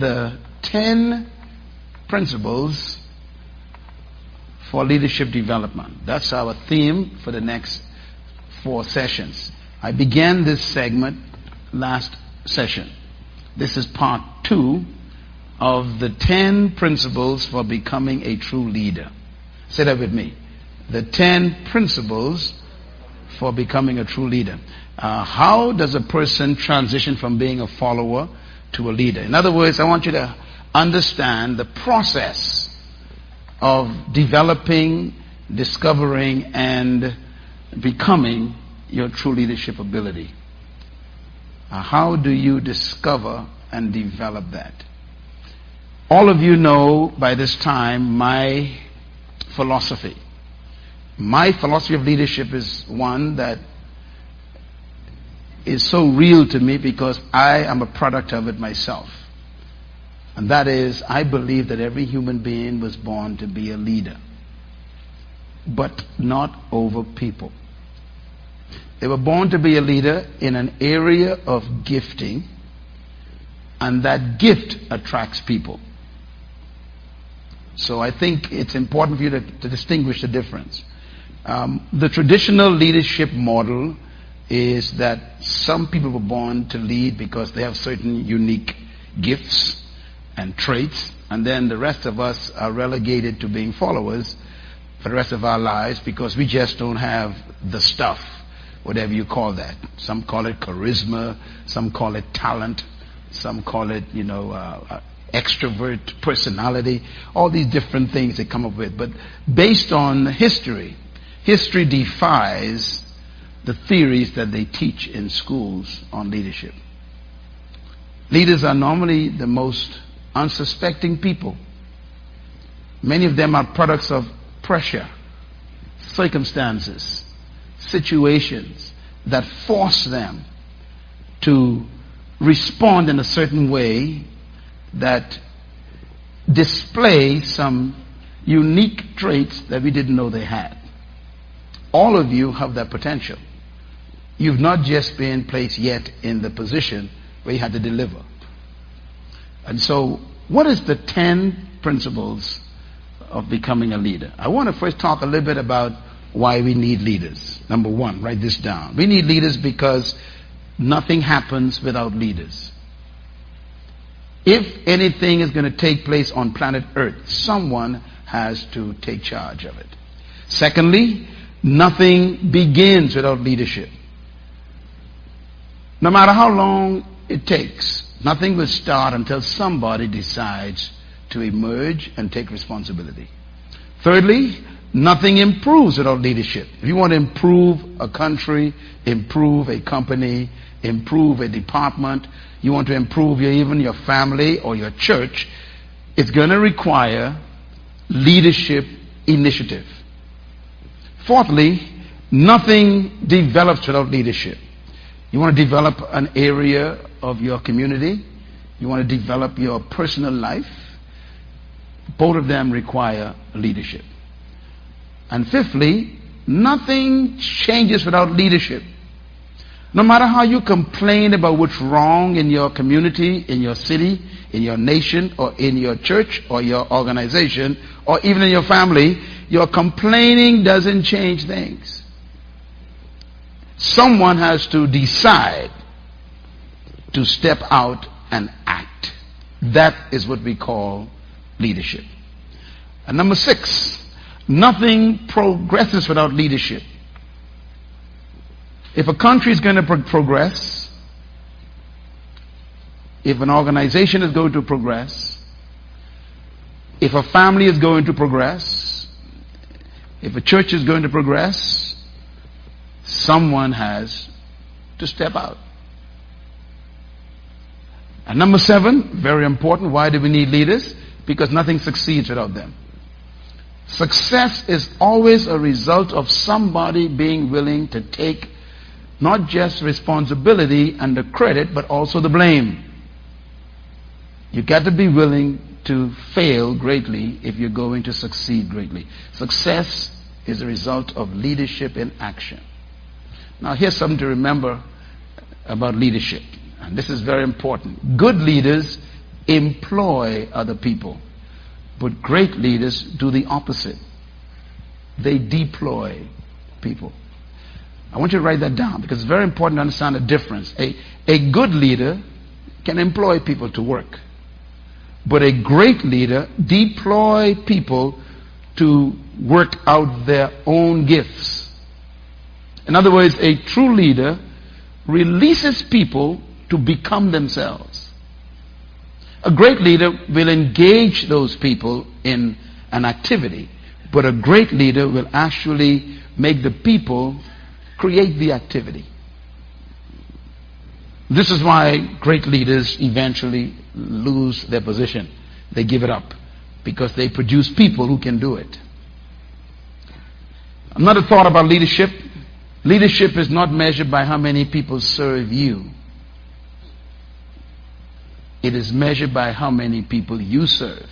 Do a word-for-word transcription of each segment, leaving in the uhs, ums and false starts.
the ten principles for leadership development. That's our theme for the next four sessions. I began this segment last session. This is part two of the ten principles for becoming a true leader. Say that with me. The ten principles for becoming a true leader. Uh, how does a person transition from being a follower to a leader? In other words, I want you to understand the process of developing, discovering, and becoming your true leadership ability. Uh, how do you discover and develop that? All of you know by this time my philosophy. My philosophy of leadership is one that is so real to me because I am a product of it myself. And that is, I believe that every human being was born to be a leader, but not over people. They were born to be a leader in an area of gifting, and that gift attracts people. So I think it's important for you to, to distinguish the difference. Um, the traditional leadership model is that some people were born to lead because they have certain unique gifts and traits, and then the rest of us are relegated to being followers for the rest of our lives because we just don't have the stuff, whatever you call that. Some call it charisma, some call it talent, some call it, you know, uh, extrovert personality, all these different things they come up with. But based on history, history defies the theories that they teach in schools on leadership. Leaders are normally the most unsuspecting people. Many of them are products of pressure, circumstances, situations that force them to respond in a certain way that display some unique traits that we didn't know they had. All of you have that potential. You've not just been placed yet in the position where you had to deliver. And so, what is the ten principles of becoming a leader? I want to first talk a little bit about why we need leaders. Number one, write this down. We need leaders because nothing happens without leaders. If anything is going to take place on planet Earth, someone has to take charge of it. Secondly, nothing begins without leadership. No matter how long it takes, nothing will start until somebody decides to emerge and take responsibility. Thirdly, nothing improves without leadership. If you want to improve a country, improve a company, improve a department, you want to improve your, even your family or your church, it's going to require leadership initiative. Fourthly, nothing develops without leadership. You want to develop an area of your community. You want to develop your personal life. Both of them require leadership. And fifthly, nothing changes without leadership. No matter how you complain about what's wrong in your community, in your city, in your nation, or in your church, or your organization, or even in your family, your complaining doesn't change things. Someone has to decide to step out and act. That is what we call leadership. And number six, nothing progresses without leadership. If a country is going to pro- progress, if an organization is going to progress, if a family is going to progress, if a church is going to progress, someone has to step out. And number seven, very important, why do we need leaders? Because nothing succeeds without them. Success is always a result of somebody being willing to take not just responsibility and the credit, but also the blame. You've got to be willing to fail greatly if you're going to succeed greatly. Success is a result of leadership in action. Now here's something to remember about leadership, and this is very important. Good leaders employ other people. But great leaders do the opposite. They deploy people. I want you to write that down because it's very important to understand the difference. A, a good leader can employ people to work. But a great leader deploy people to work out their own gifts. In other words, a true leader releases people to become themselves. A great leader will engage those people in an activity, but a great leader will actually make the people create the activity. This is why great leaders eventually lose their position. They give it up because they produce people who can do it. Another thought about leadership. Leadership is not measured by how many people serve you. It is measured by how many people you serve.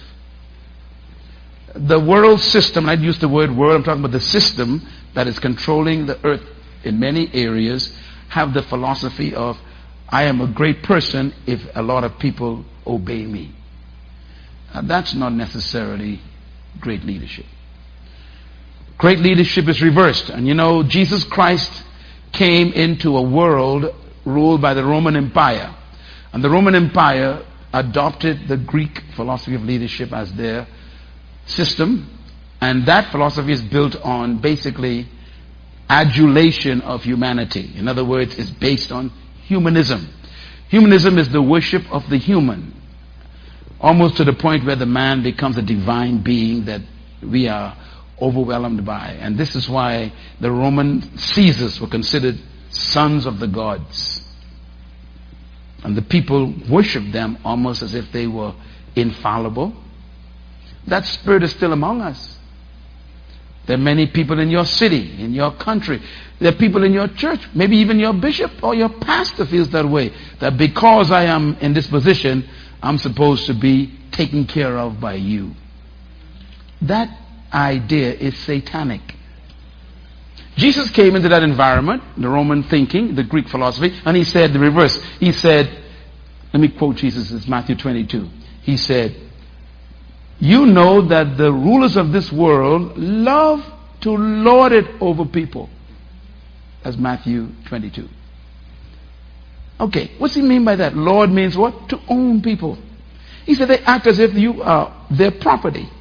The world system, and I use the word world, I'm talking about the system that is controlling the earth in many areas, have the philosophy of, I am a great person if a lot of people obey me. Now, that's not necessarily great leadership. Great leadership is reversed. And you know, Jesus Christ came into a world ruled by the Roman Empire. And the Roman Empire adopted the Greek philosophy of leadership as their system. And that philosophy is built on basically adulation of humanity. In other words, it's based on humanism. Humanism is the worship of the human, almost to the point where the man becomes a divine being that we are overwhelmed by. And this is why the Roman Caesars were considered sons of the gods. And the people worshiped them almost as if they were infallible. That spirit is still among us. There are many people in your city, in your country. There are people in your church, maybe even your bishop or your pastor feels that way. That because I am in this position, I'm supposed to be taken care of by you. That idea is satanic. Jesus came into that environment, the Roman thinking, the Greek philosophy, and he said the reverse. He said, let me quote Jesus, it's Matthew twenty-two. He said, you know that the rulers of this world love to lord it over people. That's Matthew twenty-two. Okay, what's he mean by that? Lord means what? To own people. He said they act as if you are their property.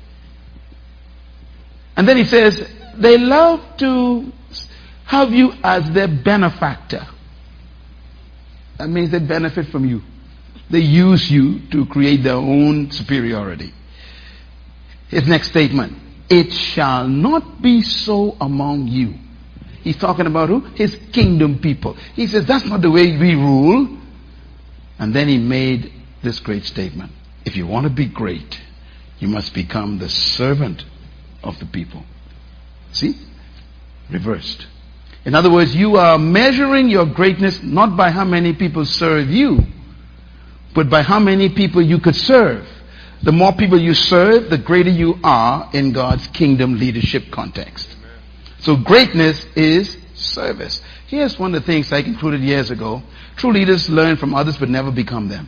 And then he says, they love to have you as their benefactor. That means they benefit from you. They use you to create their own superiority. His next statement, it shall not be so among you. He's talking about who? His kingdom people. He says, that's not the way we rule. And then he made this great statement. If you want to be great, you must become the servant of the people. See? Reversed. In other words, you are measuring your greatness not by how many people serve you, but by how many people you could serve. The more people you serve, the greater you are in God's kingdom leadership context. So greatness is service. Here's one of the things I concluded years ago. True leaders learn from others but never become them.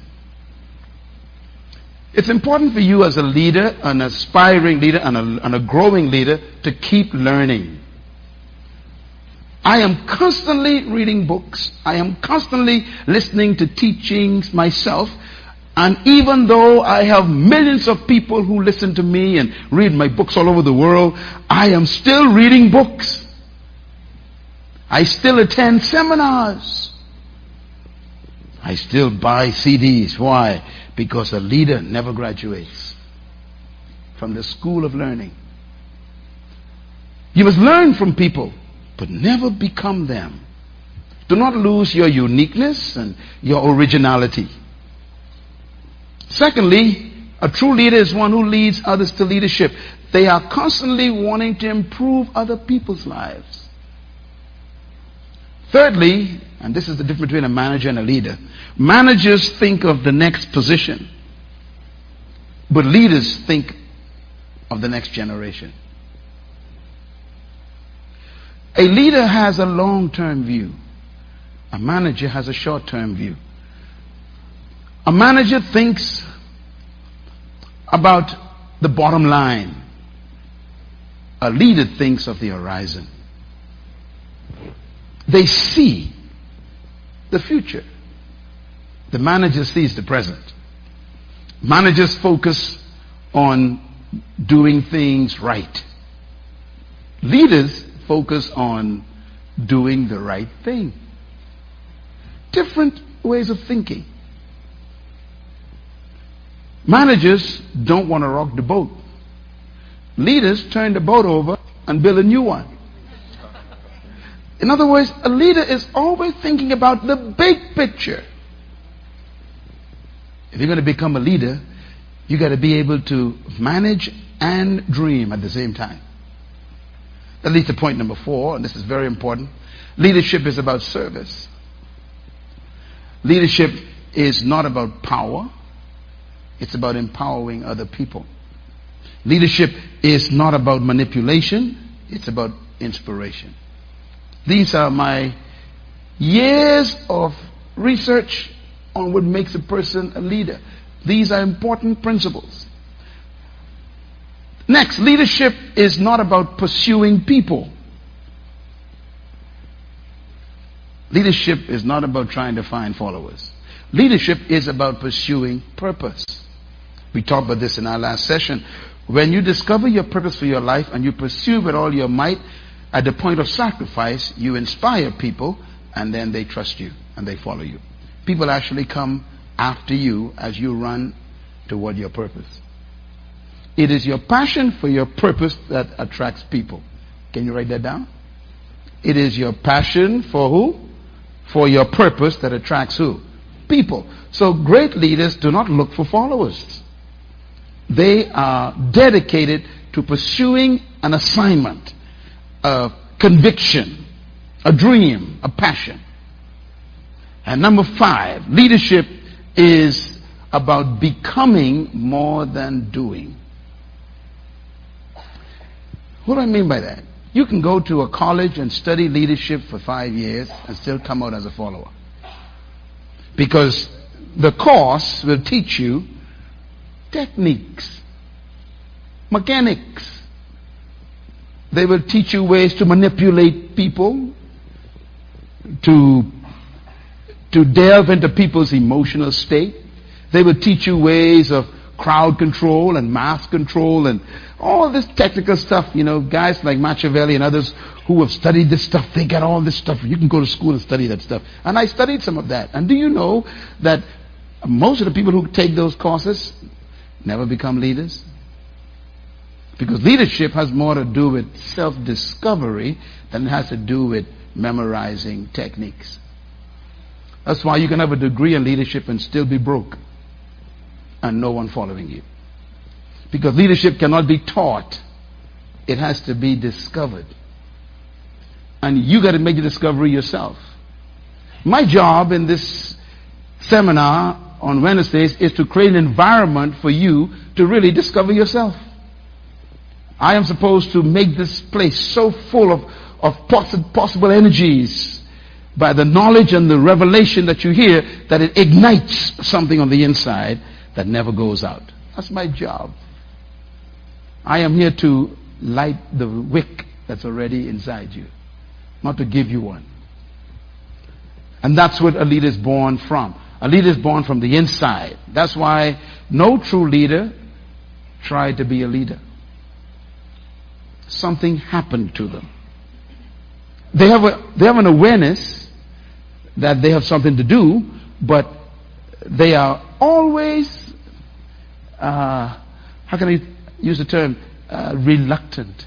It's important for you as a leader, an aspiring leader, and a, and a growing leader to keep learning. I am constantly reading books. I am constantly listening to teachings myself. And even though I have millions of people who listen to me and read my books all over the world, I am still reading books. I still attend seminars. I still buy C Ds. Why? Because a leader never graduates from the school of learning. You must learn from people, but never become them. Do not lose your uniqueness and your originality. Secondly, a true leader is one who leads others to leadership. They are constantly wanting to improve other people's lives. Thirdly, and this is the difference between a manager and a leader, managers think of the next position, but leaders think of the next generation. A leader has a long-term view. A manager has a short-term view. A manager thinks about the bottom line. A leader thinks of the horizon. They see the future. The manager sees the present. Managers focus on doing things right. Leaders focus on doing the right thing. Different ways of thinking. Managers don't want to rock the boat. Leaders turn the boat over and build a new one. In other words, a leader is always thinking about the big picture. If you're going to become a leader, you got to be able to manage and dream at the same time. That leads to point number four, and this is very important. Leadership is about service. Leadership is not about power. It's about empowering other people. Leadership is not about manipulation. It's about inspiration. These are my years of research on what makes a person a leader. These are important principles. Next, leadership is not about pursuing people. Leadership is not about trying to find followers. Leadership is about pursuing purpose. We talked about this in our last session. When you discover your purpose for your life and you pursue with all your might, at the point of sacrifice, you inspire people, and then they trust you and they follow you. People actually come after you as you run toward your purpose. It is your passion for your purpose that attracts people. Can you write that down? It is your passion for who? For your purpose that attracts who? People. So great leaders do not look for followers. They are dedicated to pursuing an assignment, a conviction, a dream, a passion. And number five, leadership is about becoming more than doing. What do I mean by that? You can go to a college and study leadership for five years and still come out as a follower. Because the course will teach you techniques, mechanics. They will teach you ways to manipulate people, to, to delve into people's emotional state. They will teach you ways of crowd control and mass control and all this technical stuff. You know, guys like Machiavelli and others who have studied this stuff, they got all this stuff. You can go to school and study that stuff. And I studied some of that. And do you know that most of the people who take those courses never become leaders? Because leadership has more to do with self-discovery than it has to do with memorizing techniques. That's why you can have a degree in leadership and still be broke and no one following you. Because leadership cannot be taught. It has to be discovered. And you got to make the discovery yourself. My job in this seminar on Wednesdays is to create an environment for you to really discover yourself. I am supposed to make this place so full of, of possi- possible energies by the knowledge and the revelation that you hear that it ignites something on the inside that never goes out. That's my job. I am here to light the wick that's already inside you, not to give you one. And that's what a leader is born from. A leader is born from the inside. That's why no true leader tried to be a leader. Something happened to them. They have a, they have an awareness that they have something to do, but they are always, uh, how can I use the term, uh, reluctant.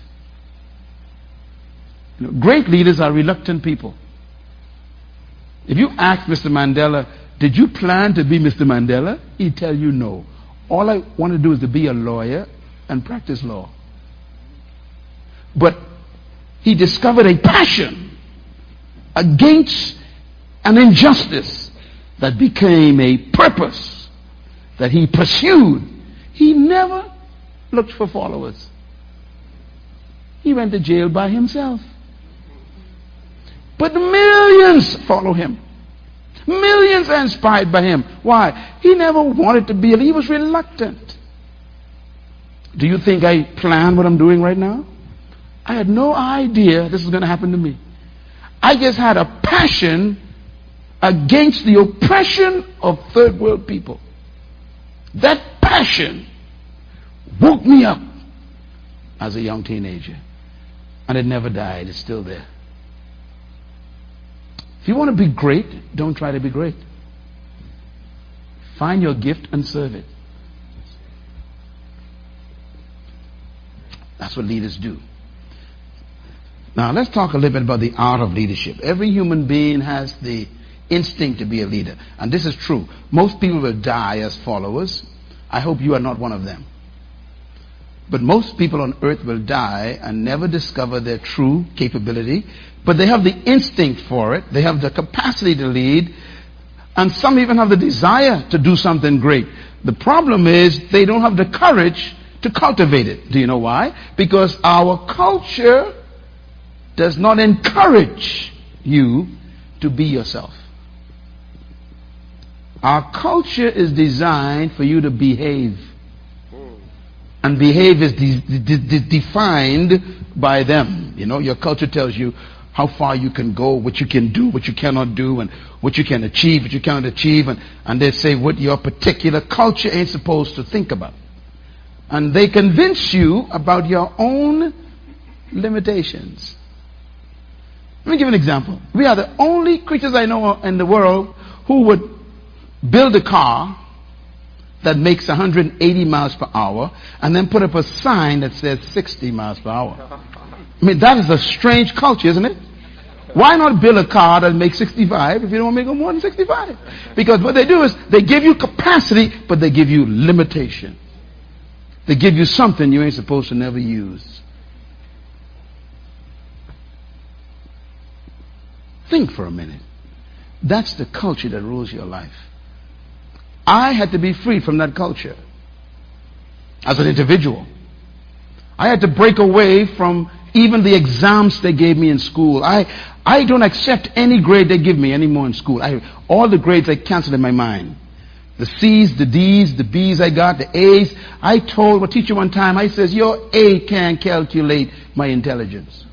You know, great leaders are reluctant people. If you ask Mister Mandela, did you plan to be Mister Mandela? He'd tell you no. All I want to do is to be a lawyer and practice law. But he discovered a passion against an injustice that became a purpose that he pursued. He never looked for followers. He went to jail by himself. But millions follow him. Millions are inspired by him. Why? He never wanted to be, he was reluctant. Do you think I planned what I'm doing right now? I had no idea this was going to happen to me. I just had a passion against the oppression of third world people. That passion woke me up as a young teenager. And it never died. It's still there. If you want to be great, don't try to be great. Find your gift and serve it. That's what leaders do. Now, let's talk a little bit about the art of leadership. Every human being has the instinct to be a leader. And this is true. Most people will die as followers. I hope you are not one of them. But most people on earth will die and never discover their true capability. But they have the instinct for it. They have the capacity to lead. And some even have the desire to do something great. The problem is they don't have the courage to cultivate it. Do you know why? Because our culture does not encourage you to be yourself. Our culture is designed for you to behave. And behave is de- de- de- defined by them. You know, your culture tells you how far you can go, what you can do, what you cannot do, and what you can achieve, what you cannot achieve. And, and they say what your particular culture ain't supposed to think about. And they convince you about your own limitations. Let me give an example. We are the only creatures I know in the world who would build a car that makes one hundred eighty miles per hour and then put up a sign that says sixty miles per hour. I mean, that is a strange culture, isn't it? Why not build a car that makes sixty-five if you don't want to make it more than sixty-five? Because what they do is they give you capacity, but they give you limitation. They give you something you ain't supposed to never use. Think for a minute. That's the culture that rules your life. I had to be freed from that culture as an individual. I had to break away from even the exams they gave me in school. I, I don't accept any grade they give me anymore in school. I, all the grades I canceled in my mind. The C's, the D's, the B's I got, the A's. I told a teacher one time, I says, your A can't calculate my intelligence.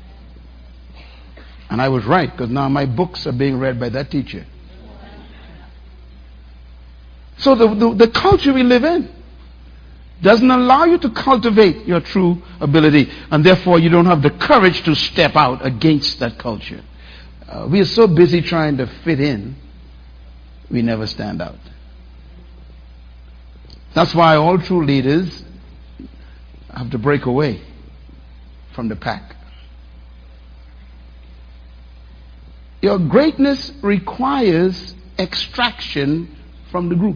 And I was right, because now my books are being read by that teacher. So the, the, the culture we live in doesn't allow you to cultivate your true ability. And therefore you don't have the courage to step out against that culture. Uh, we are so busy trying to fit in, we never stand out. That's why all true leaders have to break away from the pack. Your greatness requires extraction from the group.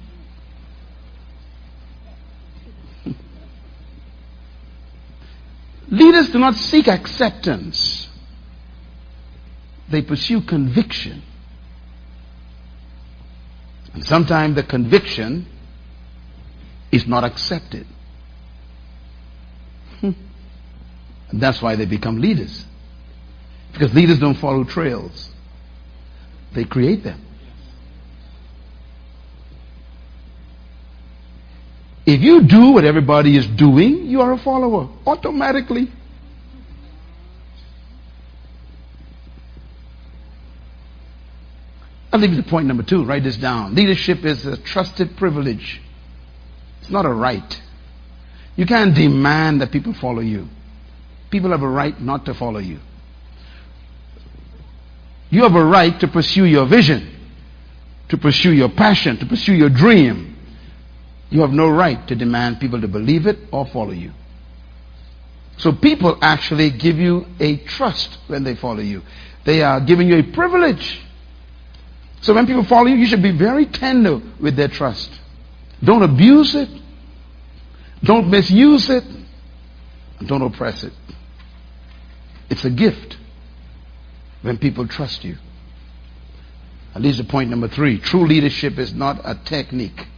Leaders do not seek acceptance. They pursue conviction. And sometimes the conviction is not accepted. And that's why they become leaders. Because leaders don't follow trails. They create them. If you do what everybody is doing, you are a follower automatically. I'll leave you to point number two. Write this down. Leadership is a trusted privilege. It's not a right. You can't demand that people follow you. People have a right not to follow you. You have a right to pursue your vision, to pursue your passion, to pursue your dream. You have no right to demand people to believe it or follow you. So people actually give you a trust when they follow you. They are giving you a privilege. So when people follow you, you should be very tender with their trust. Don't abuse it. Don't misuse it. Don't oppress it. It's a gift when people trust you. That leads to point number three. True leadership is not a technique.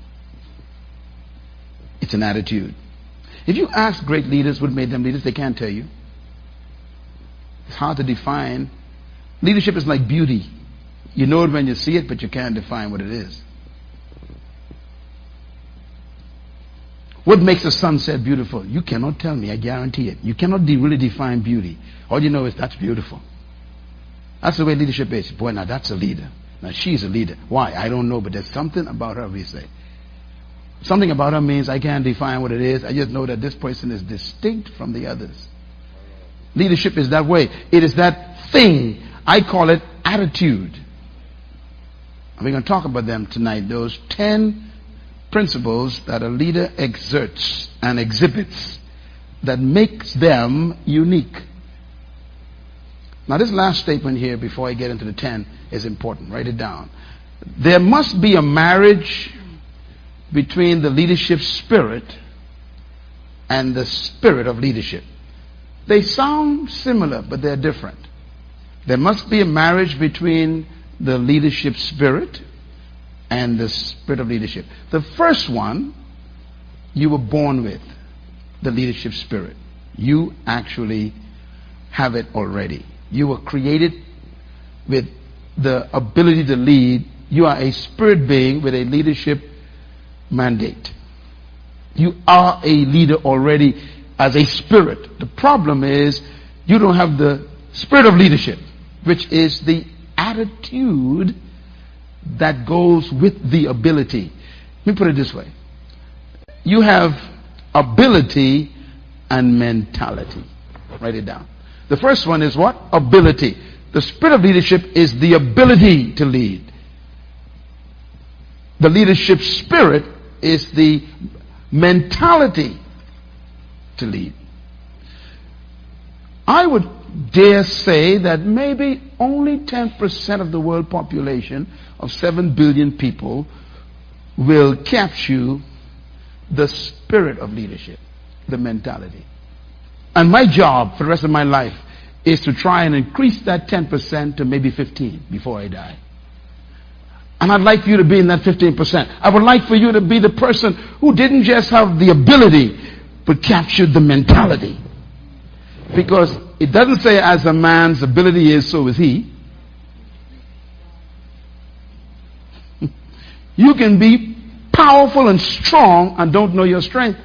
It's an attitude. If you ask great leaders what made them leaders, they can't tell you. It's hard to define. Leadership is like beauty. You know it when you see it, but you can't define what it is. What makes a sunset beautiful? You cannot tell me, I guarantee it. You cannot de- really define beauty. All you know is that's beautiful. That's the way leadership is. Boy, now that's a leader. Now she's a leader. Why? I don't know, but there's something about her, we say. Something about her means I can't define what it is. I just know that this person is distinct from the others. Leadership is that way. It is that thing. I call it attitude. And we're going to talk about them tonight. Those ten principles that a leader exerts and exhibits that makes them unique. Now this last statement here before I get into the ten is important. Write it down. There must be a marriage between the leadership spirit and the spirit of leadership. They sound similar, but they're different. There must be a marriage between the leadership spirit and the spirit of leadership. The first one, you were born with the leadership spirit. You actually have it already. You were created with the ability to lead. You are a spirit being with a leadership mandate. You are a leader already as a spirit. The problem is you don't have the spirit of leadership, which is the attitude that goes with the ability. Let me put it this way. You have ability and mentality. Write it down. The first one is what? Ability. The spirit of leadership is the ability to lead. The leadership spirit is the mentality to lead. I would dare say that maybe only ten percent of the world population of seven billion people will capture the spirit of leadership, the mentality. And my job for the rest of my life is to try and increase that ten percent to maybe fifteen before I die. And I'd like you to be in that fifteen percent. I would like for you to be the person who didn't just have the ability, but captured the mentality. Because it doesn't say as a man's ability is, so is he. You can be powerful and strong and don't know your strength.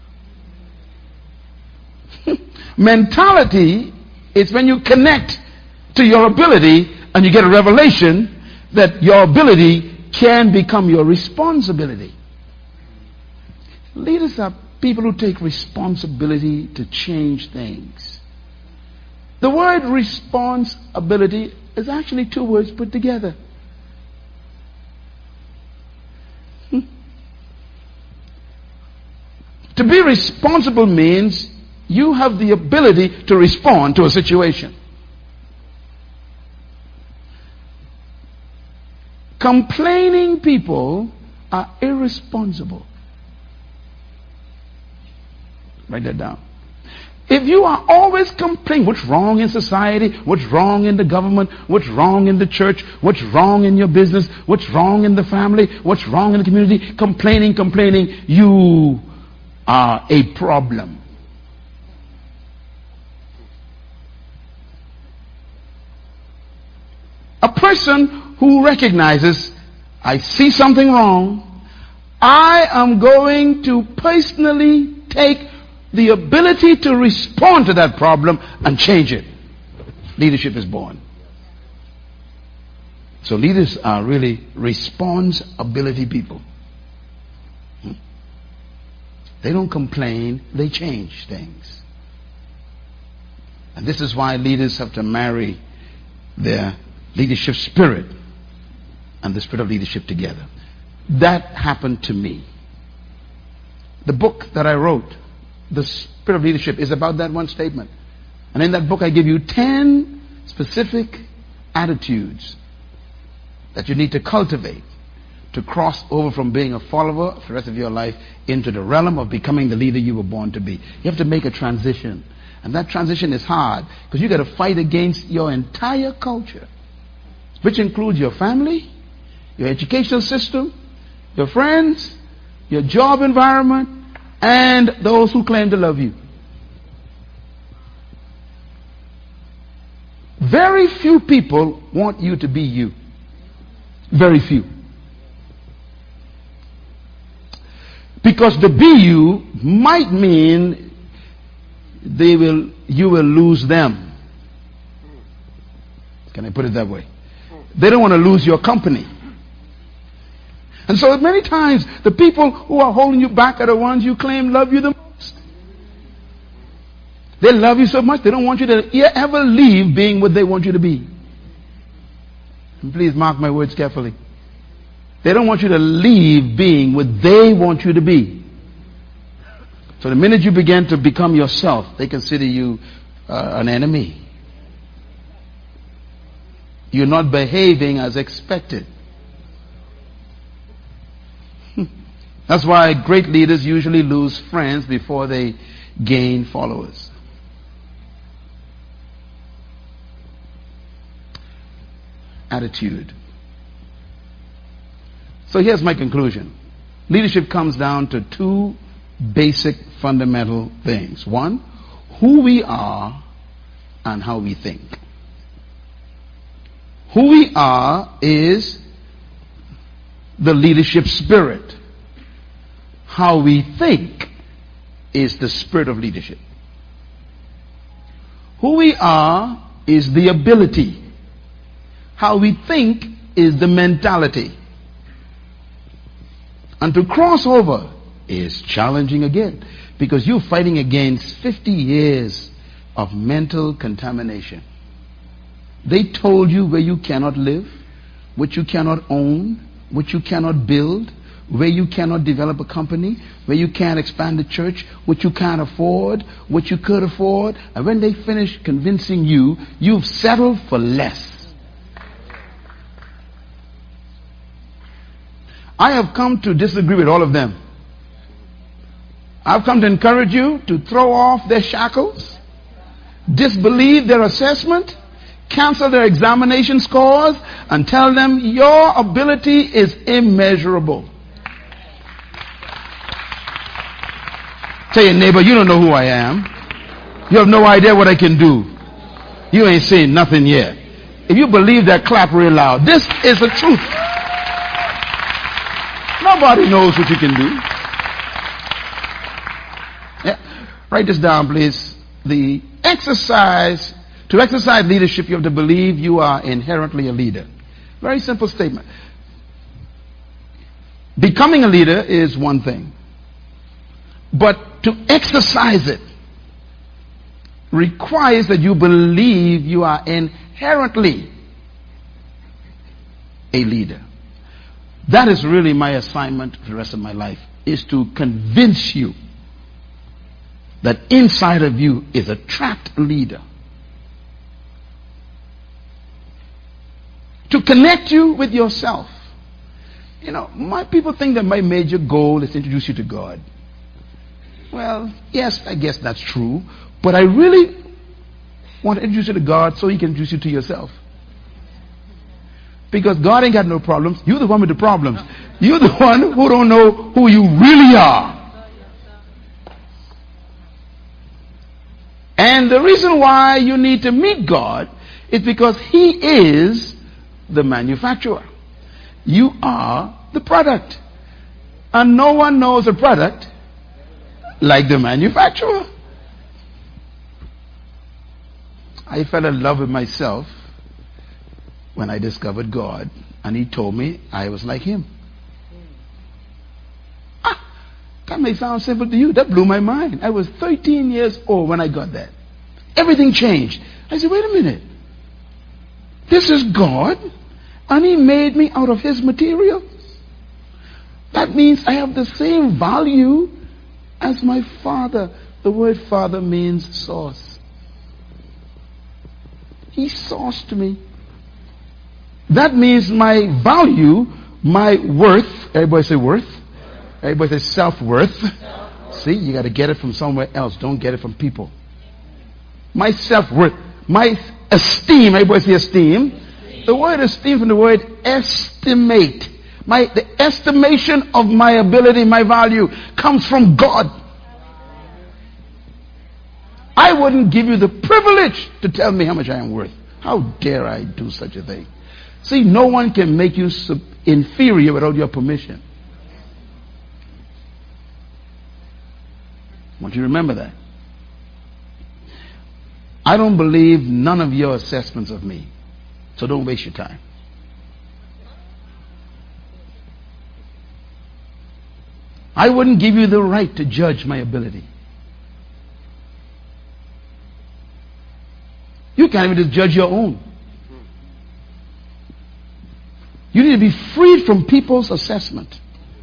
Mentality is when you connect to your ability and you get a revelation that your ability can become your responsibility. Leaders are people who take responsibility to change things. The word responsibility is actually two words put together. Hmm. To be responsible means you have the ability to respond to a situation. Complaining people are irresponsible. Write that down. If you are always complaining, what's wrong in society, what's wrong in the government, what's wrong in the church, what's wrong in your business, what's wrong in the family, what's wrong in the community, complaining, complaining, you are a problem. A person who recognizes, I see something wrong, I am going to personally take the ability to respond to that problem and change it. Leadership is born. So leaders are really responsibility people. They don't complain, they change things. And this is why leaders have to marry their leadership spirit and the spirit of leadership together. That happened to me. The book that I wrote, The Spirit of Leadership, is about that one statement. And in that book I give you ten specific attitudes that you need to cultivate to cross over from being a follower for the rest of your life into the realm of becoming the leader you were born to be. You have to make a transition. And that transition is hard because you got to fight against your entire culture, which includes your family, your educational system, your friends, your job environment, and those who claim to love you. Very few people want you to be you. Very few. Because to be you might mean they will, you will lose them. Can I put it that way? They don't want to lose your company. And so many times the people who are holding you back are the ones you claim love you the most. They love you so much they don't want you to ever leave being what they want you to be. And please mark my words carefully. They don't want you to leave being what they want you to be. So the minute you begin to become yourself, they consider you uh, an enemy. You're not behaving as expected. That's why great leaders usually lose friends before they gain followers. Attitude. So here's my conclusion. Leadership comes down to two basic fundamental things. One, who we are and how we think. Who we are is the leadership spirit. How we think is the spirit of leadership. Who we are is the ability. How we think is the mentality. And to cross over is challenging again, because you're fighting against fifty years of mental contamination. They told you where you cannot live, what you cannot own, what you cannot build, where you cannot develop a company, where you can't expand the church, what you can't afford, what you could afford. And when they finish convincing you, you've settled for less. I have come to disagree with all of them. I've come to encourage you to throw off their shackles, disbelieve their assessment, cancel their examination scores, and tell them your ability is immeasurable. Tell your neighbor, you don't know who I am. You have no idea what I can do. You ain't seen nothing yet. If you believe that, clap real loud. This is the truth. Nobody knows what you can do. Yeah. Write this down, please. The exercise, to exercise leadership, you have to believe you are inherently a leader. Very simple statement. Becoming a leader is one thing. But to exercise it requires that you believe you are inherently a leader. That is really my assignment for the rest of my life, is to convince you that inside of you is a trapped leader. To connect you with yourself. You know, my people think that my major goal is to introduce you to God. Well, yes, I guess that's true. But I really want to introduce you to God so He can introduce you to yourself. Because God ain't got no problems. You're the one with the problems. You're the one who don't know who you really are. And the reason why you need to meet God is because He is the manufacturer. You are the product. And no one knows a product like the manufacturer. I fell in love with myself when I discovered God, and He told me I was like Him. Ah, that may sound simple to you. That blew my mind. I was thirteen years old when I got that. Everything changed. I said, wait a minute. This is God, and He made me out of His material. That means I have the same value as my Father. The word Father means source. He sourced me. That means my value, my worth, everybody say worth. Everybody say self-worth. See, you got to get it from somewhere else. Don't get it from people. My self-worth, my esteem, everybody say esteem. The word esteem from the word estimate. My, the estimation of my ability, my value comes from God. I wouldn't give you the privilege to tell me how much I am worth. How dare I do such a thing? See, no one can make you sub- inferior without your permission. I want you to remember that. I don't believe none of your assessments of me. So don't waste your time. I wouldn't give you the right to judge my ability. You can't even just judge your own. You need to be freed from people's assessment.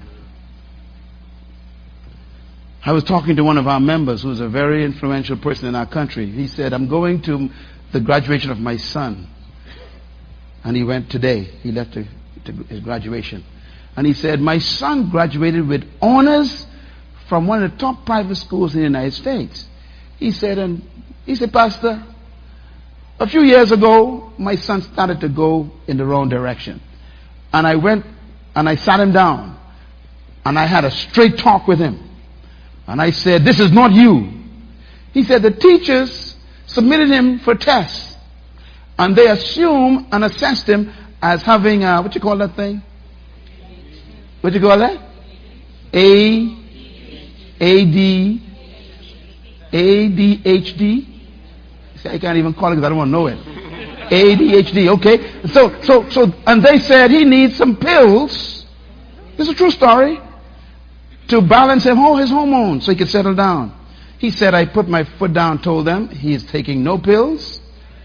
I was talking to one of our members who's a very influential person in our country. He said, I'm going to the graduation of my son. And he went today. He left to, to his graduation. And he said, my son graduated with honors from one of the top private schools in the United States. He said, and he said, Pastor, a few years ago, my son started to go in the wrong direction. And I went and I sat him down. And I had a straight talk with him. And I said, this is not you. He said, the teachers submitted him for tests. And they assumed and assessed him as having, uh, what you call that thing? What you call that? A, A D, A D H D. See, I can't even call it because I don't want to know it. A D H D, okay. So, so, so, and they said he needs some pills. This is a true story. To balance him, oh, his hormones, so he could settle down. He said, I put my foot down, told them he is taking no pills.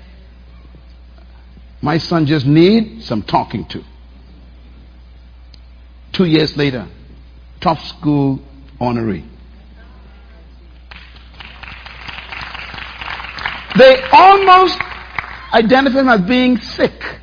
My son just needs some talking to. Two years later, top school honoree. They almost identified him as being sick,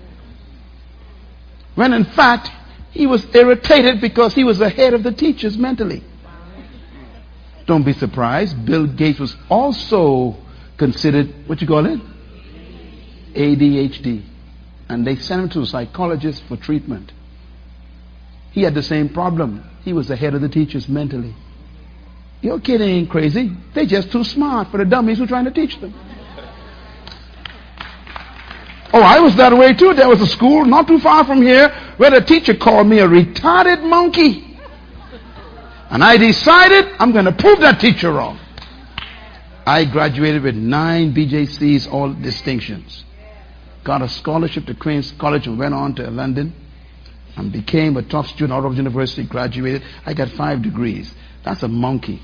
when in fact he was irritated because he was ahead of the teachers mentally. Don't be surprised. Bill Gates was also considered, what you call it? A D H D. And they sent him to a psychologist for treatment. He had the same problem. He was ahead of the teachers mentally. Your kid ain't crazy. They're just too smart for the dummies who are trying to teach them. Oh, I was that way too. There was a school not too far from here where the teacher called me a retarded monkey. And I decided I'm going to prove that teacher wrong. I graduated with nine B J Cs, all distinctions. Got a scholarship to Queen's College and went on to London and became a top student out of university, graduated. I got five degrees. That's a monkey.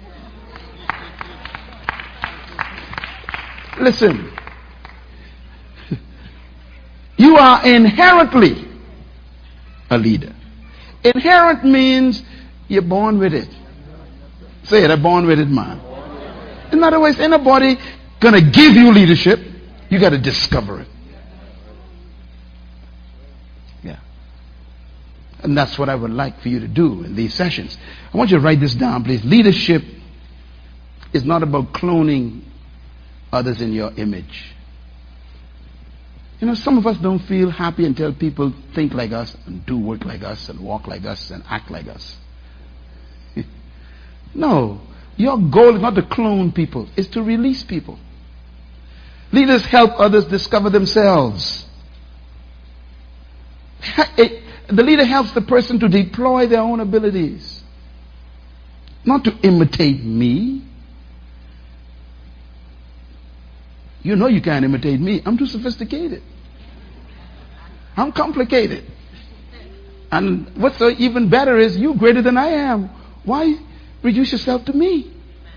Listen. You are inherently a leader. Inherent means you're born with it. Say it, I'm born with it, man. In other words, ain't nobody gonna give you leadership. You gotta discover it. Yeah. And that's what I would like for you to do in these sessions. I want you to write this down, please. Leadership is not about cloning others in your image. You know, some of us don't feel happy until people think like us and do work like us and walk like us and act like us. No, your goal is not to clone people, it's to release people. Leaders help others discover themselves. It, the leader helps the person to deploy their own abilities, not to imitate me. You know you can't imitate me. I'm too sophisticated. I'm complicated. And what's so even better is you're greater than I am. Why reduce yourself to me?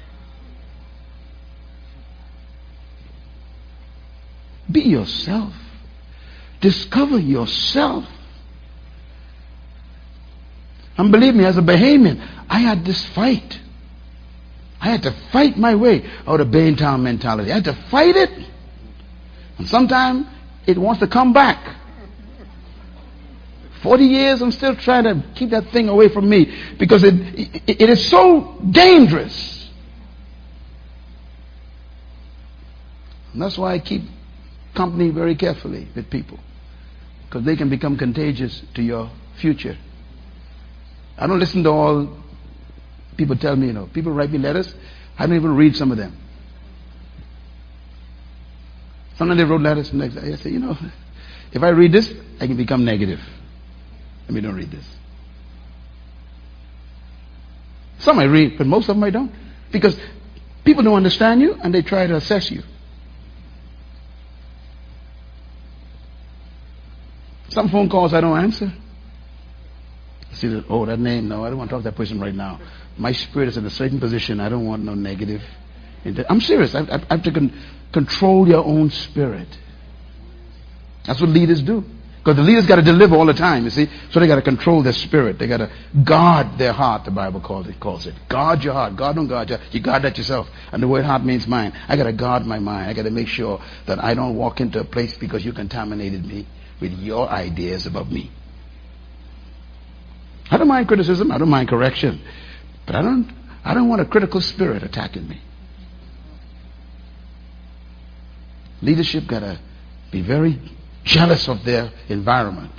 Be yourself. Discover yourself. And believe me, as a Bahamian, I had this fight. I had to fight my way out of Baintown mentality. I had to fight it. And sometimes it wants to come back. Forty years, I'm still trying to keep that thing away from me because it, it, it is so dangerous. And that's why I keep company very carefully with people, because they can become contagious to your future. I don't listen to all people tell me, you know, people write me letters. I don't even read some of them. Sometimes they wrote letters and I say, you know, if I read this, I can become negative. Let me don't read this. Some I read, but most of them I don't. Because people don't understand you and they try to assess you. Some phone calls I don't answer. See that, oh, that name, no, I don't want to talk to that person right now. My spirit is in a certain position. I don't want no negative. I'm serious. I, I, I have to con- control your own spirit. That's what leaders do. Because the leaders got to deliver all the time, you see. So they got to control their spirit. They got to guard their heart, the Bible calls it. Calls it. Guard your heart. God don't guard your heart. You guard that yourself. And the word heart means mind. I got to guard my mind. I got to make sure that I don't walk into a place because you contaminated me with your ideas about me. I don't mind criticism. I don't mind correction. But I don't, I don't want a critical spirit attacking me. Leadership got to be very jealous of their environment.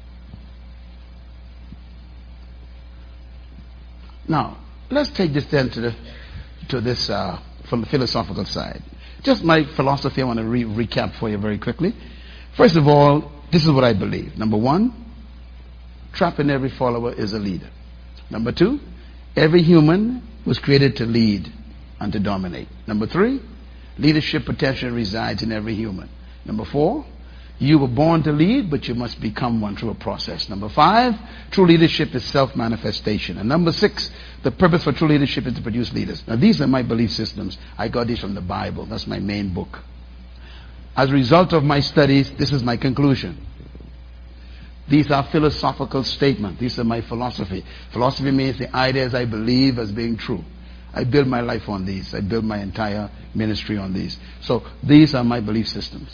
Now, let's take this then to the to this uh, from the philosophical side. Just my philosophy I want to re- recap for you very quickly. First of all, this is what I believe. Number one, trapping every follower is a leader. Number two, every human was created to lead and to dominate. Number three, leadership potential resides in every human. Number four, you were born to lead, but you must become one through a process. Number five, true leadership is self-manifestation. And number six, the purpose for true leadership is to produce leaders. Now, these are my belief systems. I got these from the Bible. That's my main book. As a result of my studies, this is my conclusion. These are philosophical statements. These are my philosophy. Philosophy means the ideas I believe as being true. I build my life on these. I build my entire ministry on these. So these are my belief systems.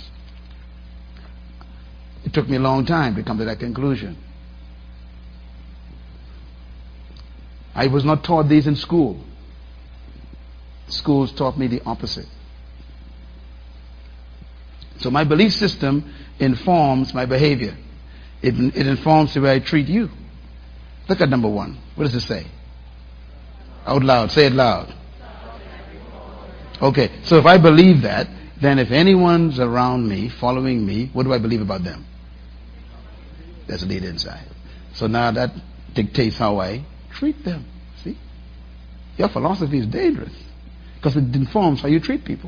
It took me a long time to come to that conclusion. I was not taught these in school. Schools taught me the opposite. So my belief system informs my behavior. It, it informs the way I treat you. Look at number one. What does it say? Out loud. Say it loud. Okay, so if I believe that, then if anyone's around me, following me, what do I believe about them? There's a leader inside. So now that dictates how I treat them. See? Your philosophy is dangerous because it informs how you treat people.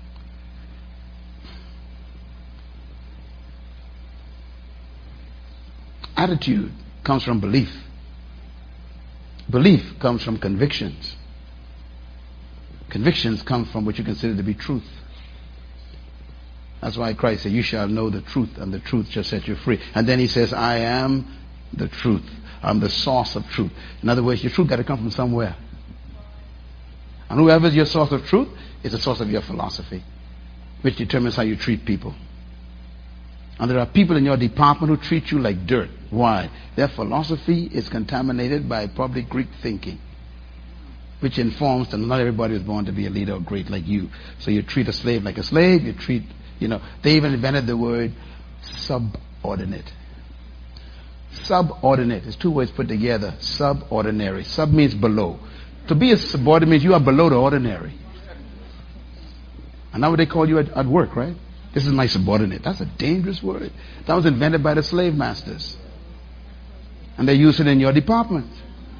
Attitude comes from belief. Belief comes from convictions. Convictions come from what you consider to be truth. That's why Christ said, you shall know the truth, and the truth shall set you free. And then he says, I am the truth. I'm the source of truth. In other words, your truth got to come from somewhere. And whoever is your source of truth is the source of your philosophy, which determines how you treat people. And there are people in your department who treat you like dirt. Why? Their philosophy is contaminated by probably Greek thinking, which informs that not everybody was born to be a leader or great like you. So you treat a slave like a slave. You treat, you know, they even invented the word subordinate. Subordinate is two words put together. Subordinary. Sub means below. To be a subordinate means you are below the ordinary. And now what they call you at, at work, right? This is my subordinate. That's a dangerous word. That was invented by the slave masters. And they use it in your department.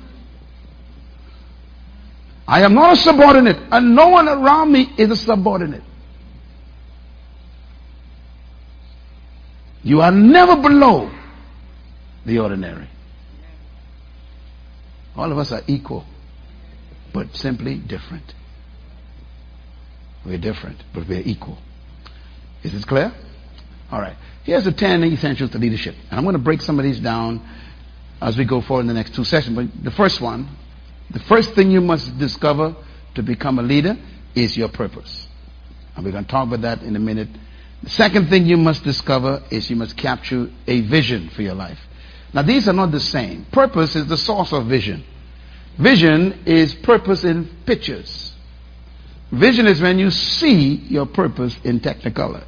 I am not a subordinate, and no one around me is a subordinate. You are never below the ordinary. All of us are equal, but simply different. We're different, but we're equal. Is this clear? All right. Here's the ten essentials to leadership. And I'm going to break some of these down as we go forward in the next two sessions. But the first one, the first thing you must discover to become a leader is your purpose. And we're going to talk about that in a minute. The second thing you must discover is you must capture a vision for your life. Now, these are not the same. Purpose is the source of vision. Vision is purpose in pictures. Vision is when you see your purpose in Technicolor.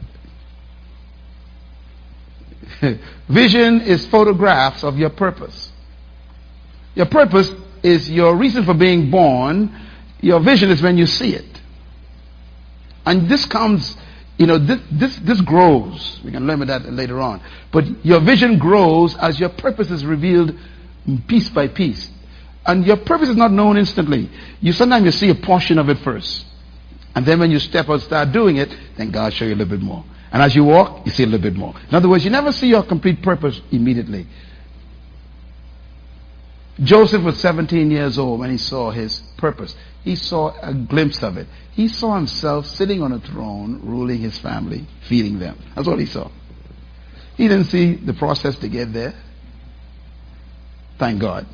Vision is photographs of your purpose. Your purpose is your reason for being born. Your vision is when you see it. And this comes, you know, this, this, this grows. We can learn about that later on. But your vision grows as your purpose is revealed piece by piece. And your purpose is not known instantly. You sometimes you see a portion of it first. And then when you step out, start doing it, then God show you a little bit more. And as you walk, you see a little bit more. In other words, you never see your complete purpose immediately. Joseph was seventeen years old when he saw his purpose. He saw a glimpse of it. He saw himself sitting on a throne, ruling his family, feeding them. That's all he saw. He didn't see the process to get there. Thank God.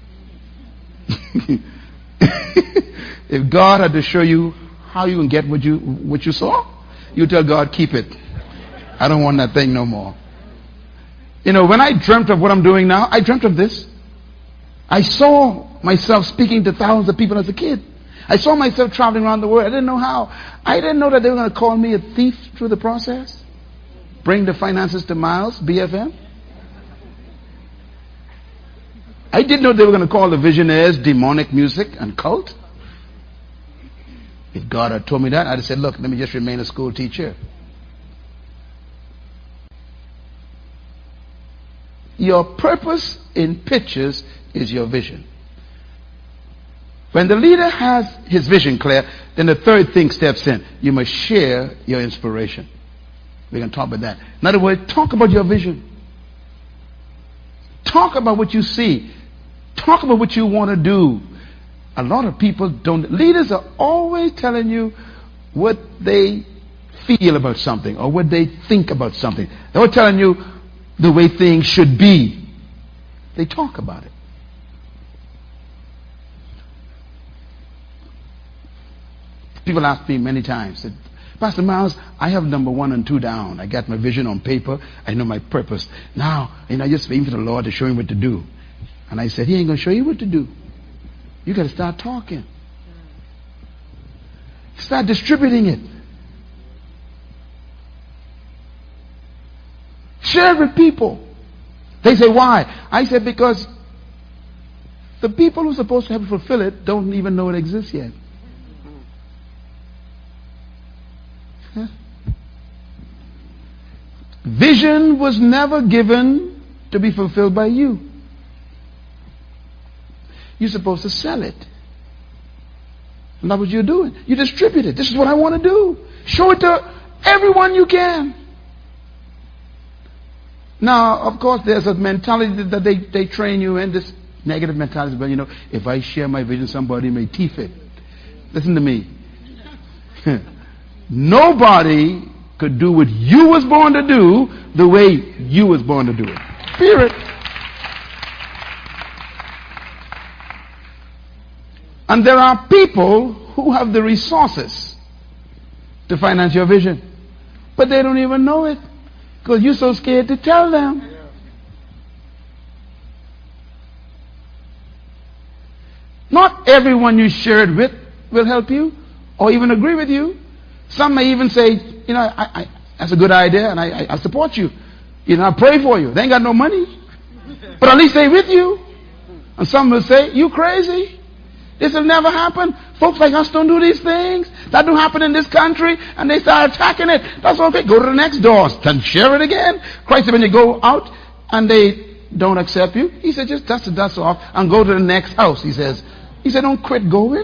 If God had to show you how you can get what you what you saw, you tell God, keep it. I don't want that thing no more. You know, when I dreamt of what I'm doing now, I dreamt of this. I saw myself speaking to thousands of people as a kid. I saw myself traveling around the world. I didn't know how. I didn't know that they were going to call me a thief through the process. Bring the finances to Miles, B F M. I didn't know they were going to call the visionaries demonic music and cult. If God had told me that, I'd have said, look, let me just remain a school teacher. Your purpose in pictures is your vision. When the leader has his vision clear, then the third thing steps in. You must share your inspiration. We're going to talk about that. In other words, talk about your vision. Talk about what you see. Talk about what you want to do. A lot of people don't. Leaders are always telling you what they feel about something or what they think about something. They're telling you the way things should be. They talk about it. People ask me many times, said, Pastor Miles, I have number one and two down. I got my vision on paper. I know my purpose. Now, you know, I just waiting for the Lord to show me what to do. And I said, He ain't going to show you what to do. You got to start talking. Start distributing it. Share it with people. They say, why? I said, because the people who are supposed to help fulfill it don't even know it exists yet. Huh? Vision was never given to be fulfilled by you. You're supposed to sell it. And that's what you're doing. You distribute it. This is what I want to do. Show it to everyone you can. Now, of course, there's a mentality that they, they train you in, this negative mentality. But, you know, if I share my vision, somebody may teeth it. Listen to me. Nobody could do what you was born to do the way you was born to do it. Period. And there are people who have the resources to finance your vision. But they don't even know it. Because you're so scared to tell them. Not everyone you share it with will help you or even agree with you. Some may even say, you know, I, I, that's a good idea and I, I, I support you. You know, I pray for you. They ain't got no money. But at least they with you. And some will say, you crazy. This will never happen. Folks like us don't do these things. That don't happen in this country. And they start attacking it. That's okay. Go to the next door. Then share it again. Christ said when you go out and they don't accept you, He said just dust the dust off and go to the next house. He says, He said don't quit going.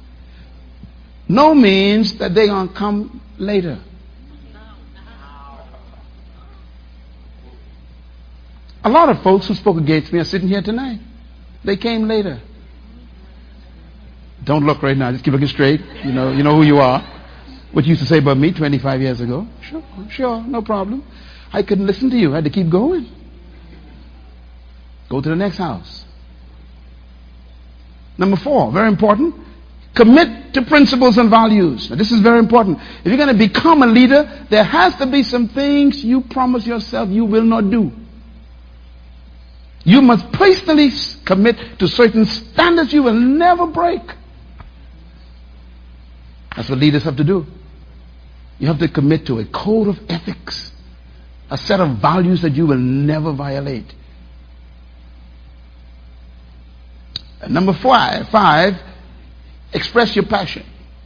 No means that they're going to come later. A lot of folks who spoke against me are sitting here tonight. They came later. Don't look right now. Just keep looking straight. You know, you know who you are. What you used to say about me twenty-five years ago. Sure, sure, no problem. I couldn't listen to you. I had to keep going. Go to the next house. Number four, very important. Commit to principles and values. Now, this is very important. If you're going to become a leader, there has to be some things you promise yourself you will not do. You must personally commit to certain standards you will never break. That's what leaders have to do. You have to commit to a code of ethics, a set of values that you will never violate. And number five, five, express your passion.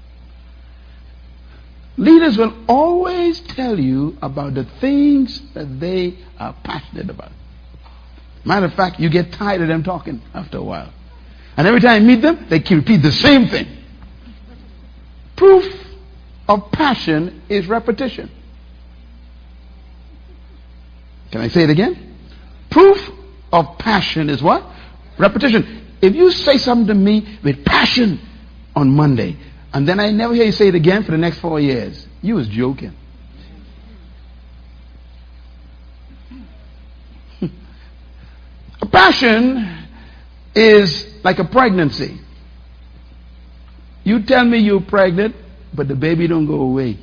Leaders will always tell you about the things that they are passionate about. Matter of fact, you get tired of them talking after a while. And every time I meet them, they repeat the same thing. Proof of passion is repetition. Can I say it again? Proof of passion is what? Repetition. If you say something to me with passion on Monday, and then I never hear you say it again for the next four years, you was joking. A passion is like a pregnancy. You tell me you're pregnant, but the baby don't go away.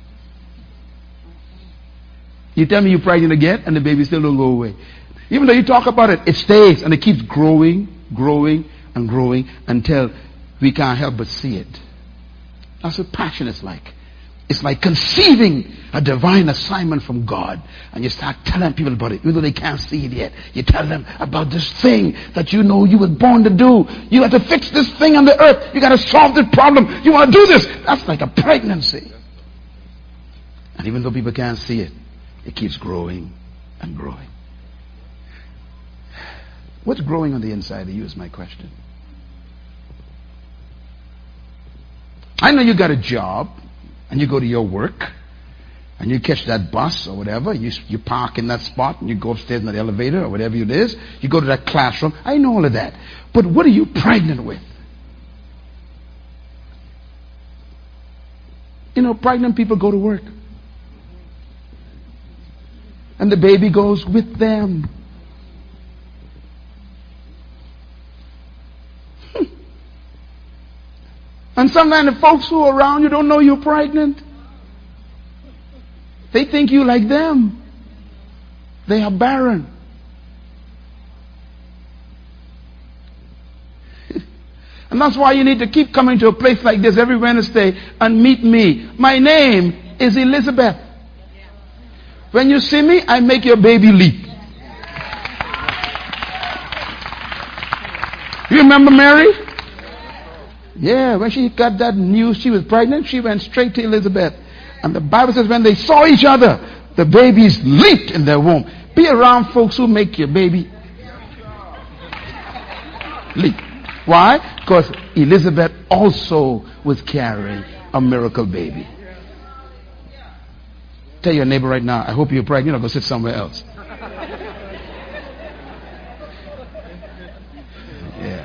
You tell me you're pregnant again, and the baby still don't go away. Even though you talk about it, it stays, and it keeps growing, growing, and growing until we can't help but see it. That's what passion is like. It's like conceiving a divine assignment from God, and you start telling people about it, even though they can't see it yet. You tell them about this thing that you know you were born to do. You have to fix this thing on the earth. You got to solve this problem. You want to do this. That's like a pregnancy. And even though people can't see it, it keeps growing and growing. What's growing on the inside of you is my question. I know you got a job, and you go to your work, and you catch that bus or whatever, you, you park in that spot, and you go upstairs in the elevator or whatever it is, you go to that classroom. I know all of that. But what are you pregnant with? You know, pregnant people go to work. And the baby goes with them. And sometimes the folks who are around you don't know you're pregnant. They think you like them. They are barren. And that's why you need to keep coming to a place like this every Wednesday and meet me. My name is Elizabeth. When you see me, I make your baby leap. You remember Mary? Yeah, when she got that news she was pregnant, she went straight to Elizabeth. And the Bible says when they saw each other, the babies leaped in their womb. Be around folks who make your baby leap. Why? Because Elizabeth also was carrying a miracle baby. Tell your neighbor right now, I hope you're pregnant, or go sit somewhere else. Yeah.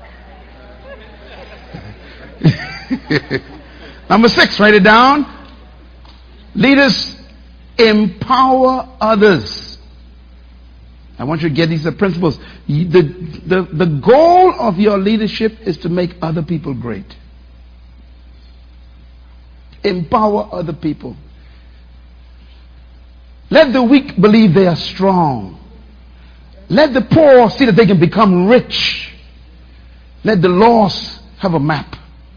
Number six, write it down. Leaders empower others. I want you to get these principles. The, the, the goal of your leadership is to make other people great. Empower other people. Let the weak believe they are strong. Let the poor see that they can become rich. Let the lost have a map.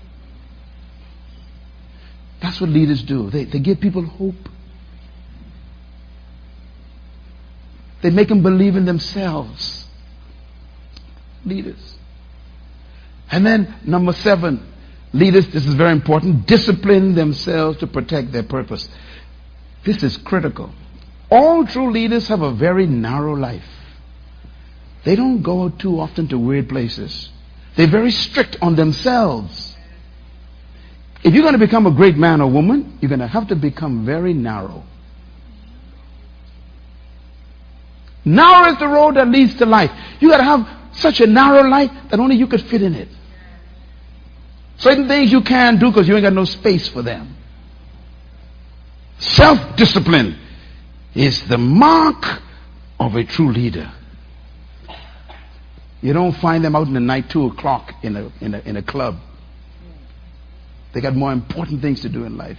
That's what leaders do. They, they give people hope. They make them believe in themselves. Leaders. And then number seven, leaders, this is very important, discipline themselves to protect their purpose. This is critical. All true leaders have a very narrow life. They don't go too often to weird places. They're very strict on themselves. If you're going to become a great man or woman, you're going to have to become very narrow. Narrow is the road that leads to life. You got to have such a narrow life that only you could fit in it. Certain things you can't do because you ain't got no space for them. Self-discipline is the mark of a true leader. You don't find them out in the night, two o'clock in a, in a, in a club. They got more important things to do in life.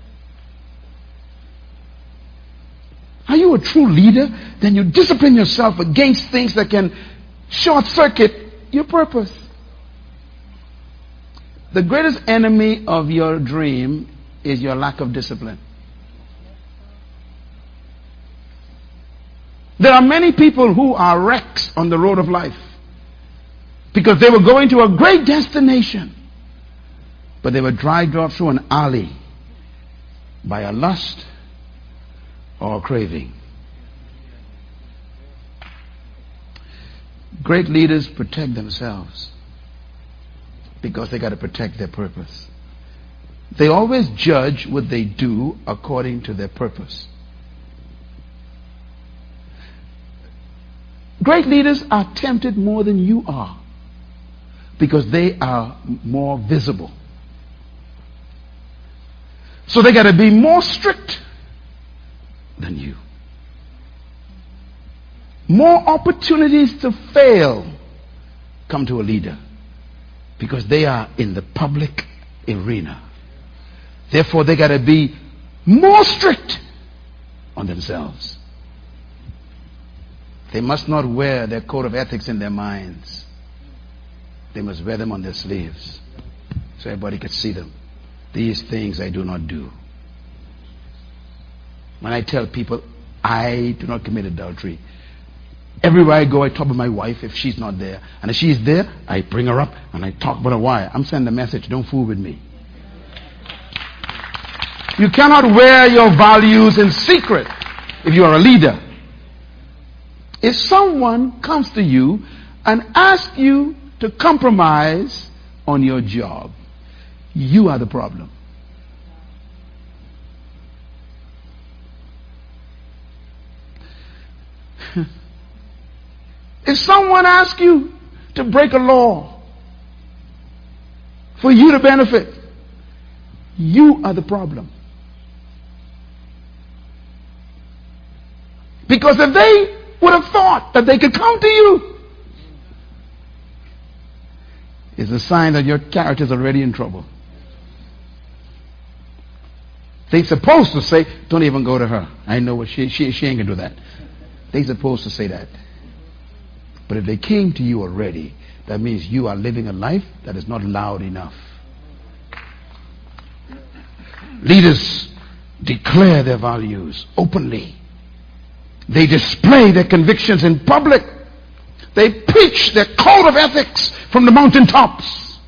Are you a true leader? Then you discipline yourself against things that can short circuit your purpose. The greatest enemy of your dream is your lack of discipline. There are many people who are wrecks on the road of life because they were going to a great destination, but they were dragged off through an alley by a lust or a craving. Great leaders protect themselves. because they got to protect their purpose. They always judge what they do according to their purpose. Great leaders are tempted more than you are because they are more visible. So they got to be more strict than you. More opportunities to fail come to a leader because they are in the public arena. Therefore, they got to be more strict on themselves. They must not wear their code of ethics in their minds. They must wear them on their sleeves so everybody could see them. These things I do not do. When I tell people I do not commit adultery, everywhere I go I talk about my wife if she's not there. And if she's there, I bring her up and I talk about her. Why? I'm sending a message, don't fool with me. You cannot wear your values in secret if you are a leader. If someone comes to you and asks you to compromise on your job, you are the problem. If someone asks you to break a law for you to benefit, you are the problem. Because if they would have thought that they could come to you, it's a sign that your character is already in trouble. They're supposed to say, don't even go to her. I know what she, she, she ain't going to do that. They're supposed to say that. But if they came to you already, that means you are living a life that is not loud enough. Leaders declare their values openly. They display their convictions in public. They preach their code of ethics from the mountaintops.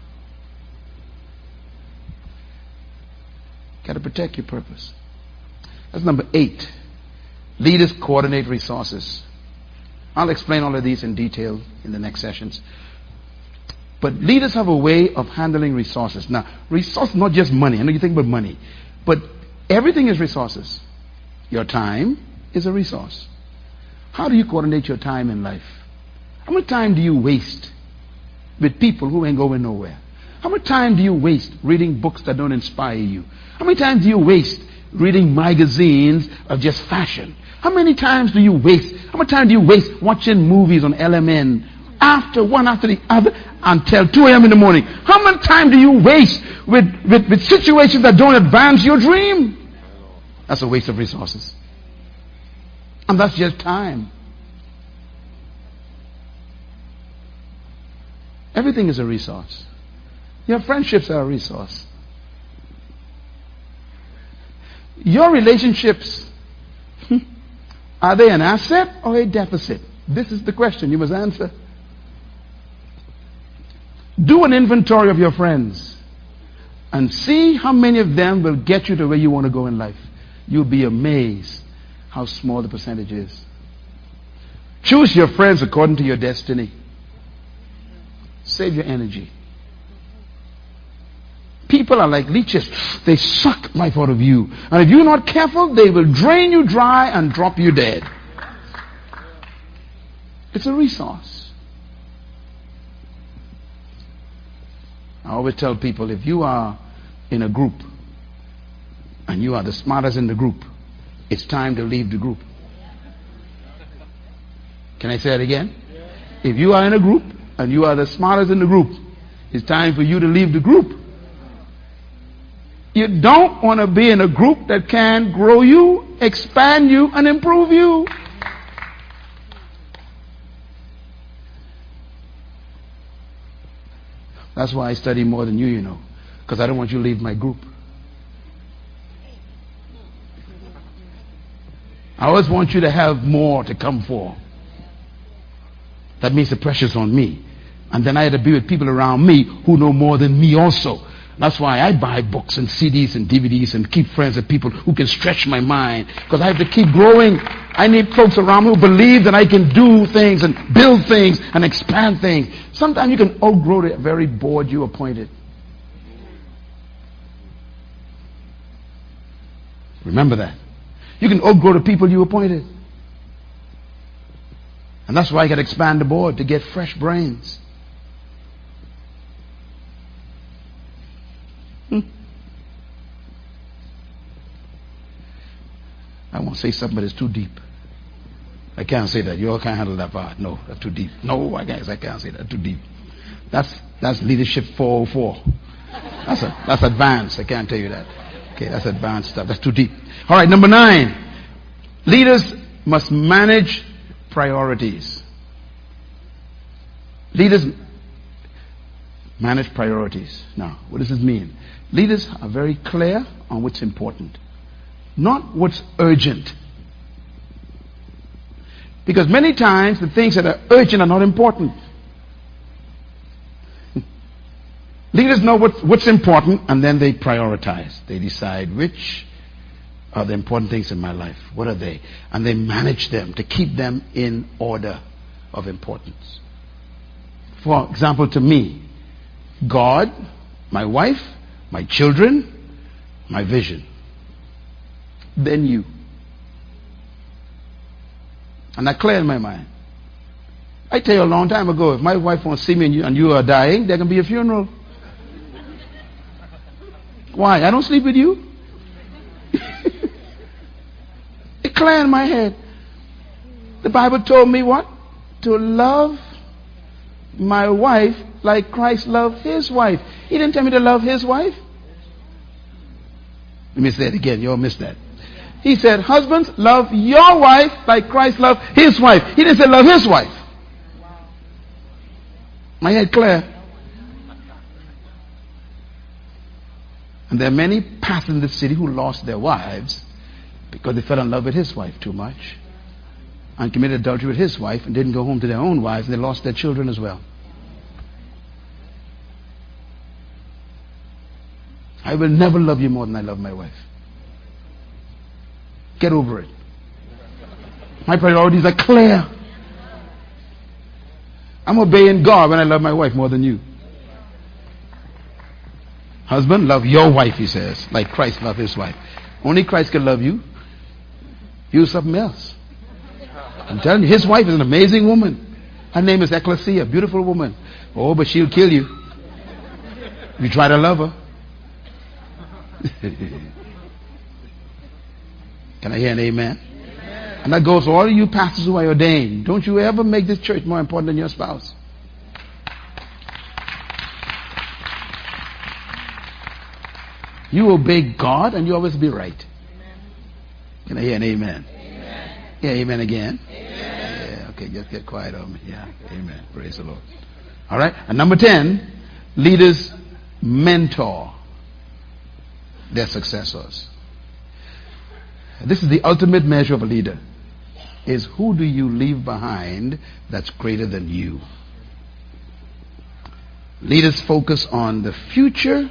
Got to protect your purpose. That's number eight. Leaders coordinate resources. I'll explain all of these in detail in the next sessions. But leaders have a way of handling resources. Now, resources, not just money. I know you think about money. But everything is resources. Your time is a resource. How do you coordinate your time in life? How much time do you waste with people who ain't going nowhere? How much time do you waste reading books that don't inspire you? How many times do you waste reading magazines of just fashion? How many times do you waste? How much time do you waste watching movies on L M N after one after the other until two a.m. in the morning? How much time do you waste with, with, with situations that don't advance your dream? That's a waste of resources. And that's just time. Everything is a resource. Your friendships are a resource. Your relationships, are they an asset or a deficit? This is the question you must answer. Do an inventory of your friends and see how many of them will get you to where you want to go in life. You'll be amazed how small the percentage is. Choose your friends according to your destiny. Save your energy. People are like leeches. They suck life out of you. And if you're not careful, they will drain you dry and drop you dead. It's a resource. I always tell people, if you are in a group and you are the smartest in the group, it's time to leave the group. Can I say it again? If you are in a group and you are the smartest in the group, it's time for you to leave the group. You don't want to be in a group that can grow you, expand you, and improve you. That's why I study more than you, you know, because I don't want you to leave my group. I always want you to have more to come for. That means the pressure's on me. And then I had to be with people around me who know more than me also. That's why I buy books and C Ds and D V Ds and keep friends with people who can stretch my mind. Because I have to keep growing. I need folks around me who believe that I can do things and build things and expand things. Sometimes you can outgrow the very board you appointed. Remember that. You can outgrow the people you appointed. And that's why I got to expand the board, to get fresh brains. Hmm. I won't say something, but it's too deep. I can't say that. You all can't handle that part. No, that's too deep. No, I can't, I can't say that. Too deep. That's that's leadership four oh four. That's a, that's advanced. I can't tell you that. Okay, that's advanced stuff. That's too deep. All right, number nine. Leaders must manage priorities. Leaders manage priorities. Now, what does this mean? Leaders are very clear on what's important, not what's urgent. Because many times the things that are urgent are not important. Leaders know what, what's important, and then they prioritize. They decide which are the important things in my life. What are they? And they manage them to keep them in order of importance. For example, to me, God, my wife, my children, my vision. Then you. And that clear in my mind. I tell you a long time ago, if my wife won't see me and you, and you are dying, there can be a funeral. Why? I don't sleep with you. It clear in my head. The Bible told me what? To love my wife like Christ loved his wife. He didn't tell me to love his wife. Let me say it again. You all missed that. He said, husbands, love your wife like Christ loved his wife. He didn't say love his wife. My head clear. And there are many pastors in this city who lost their wives because they fell in love with his wife too much and committed adultery with his wife and didn't go home to their own wives, and they lost their children as well. I will never love you more than I love my wife. Get over it. My priorities are clear. I'm obeying God when I love my wife more than you. Husband, love your wife, he says, like Christ loved his wife. Only Christ can love you. You something else. I'm telling you, his wife is an amazing woman. Her name is Ecclesia, beautiful woman. Oh, but she'll kill you if you try to love her. Can I hear an amen? Amen? And that goes for all of you pastors who are ordained. Don't you ever make this church more important than your spouse. You obey God and you always be right. Amen. Can I hear an amen? Amen. Yeah, amen again. Amen. Yeah, okay, just get quiet on me. Yeah, amen. Praise the Lord. All right, and number ten, leaders mentor their successors. This is the ultimate measure of a leader. Is who do you leave behind that's greater than you? Leaders focus on the future,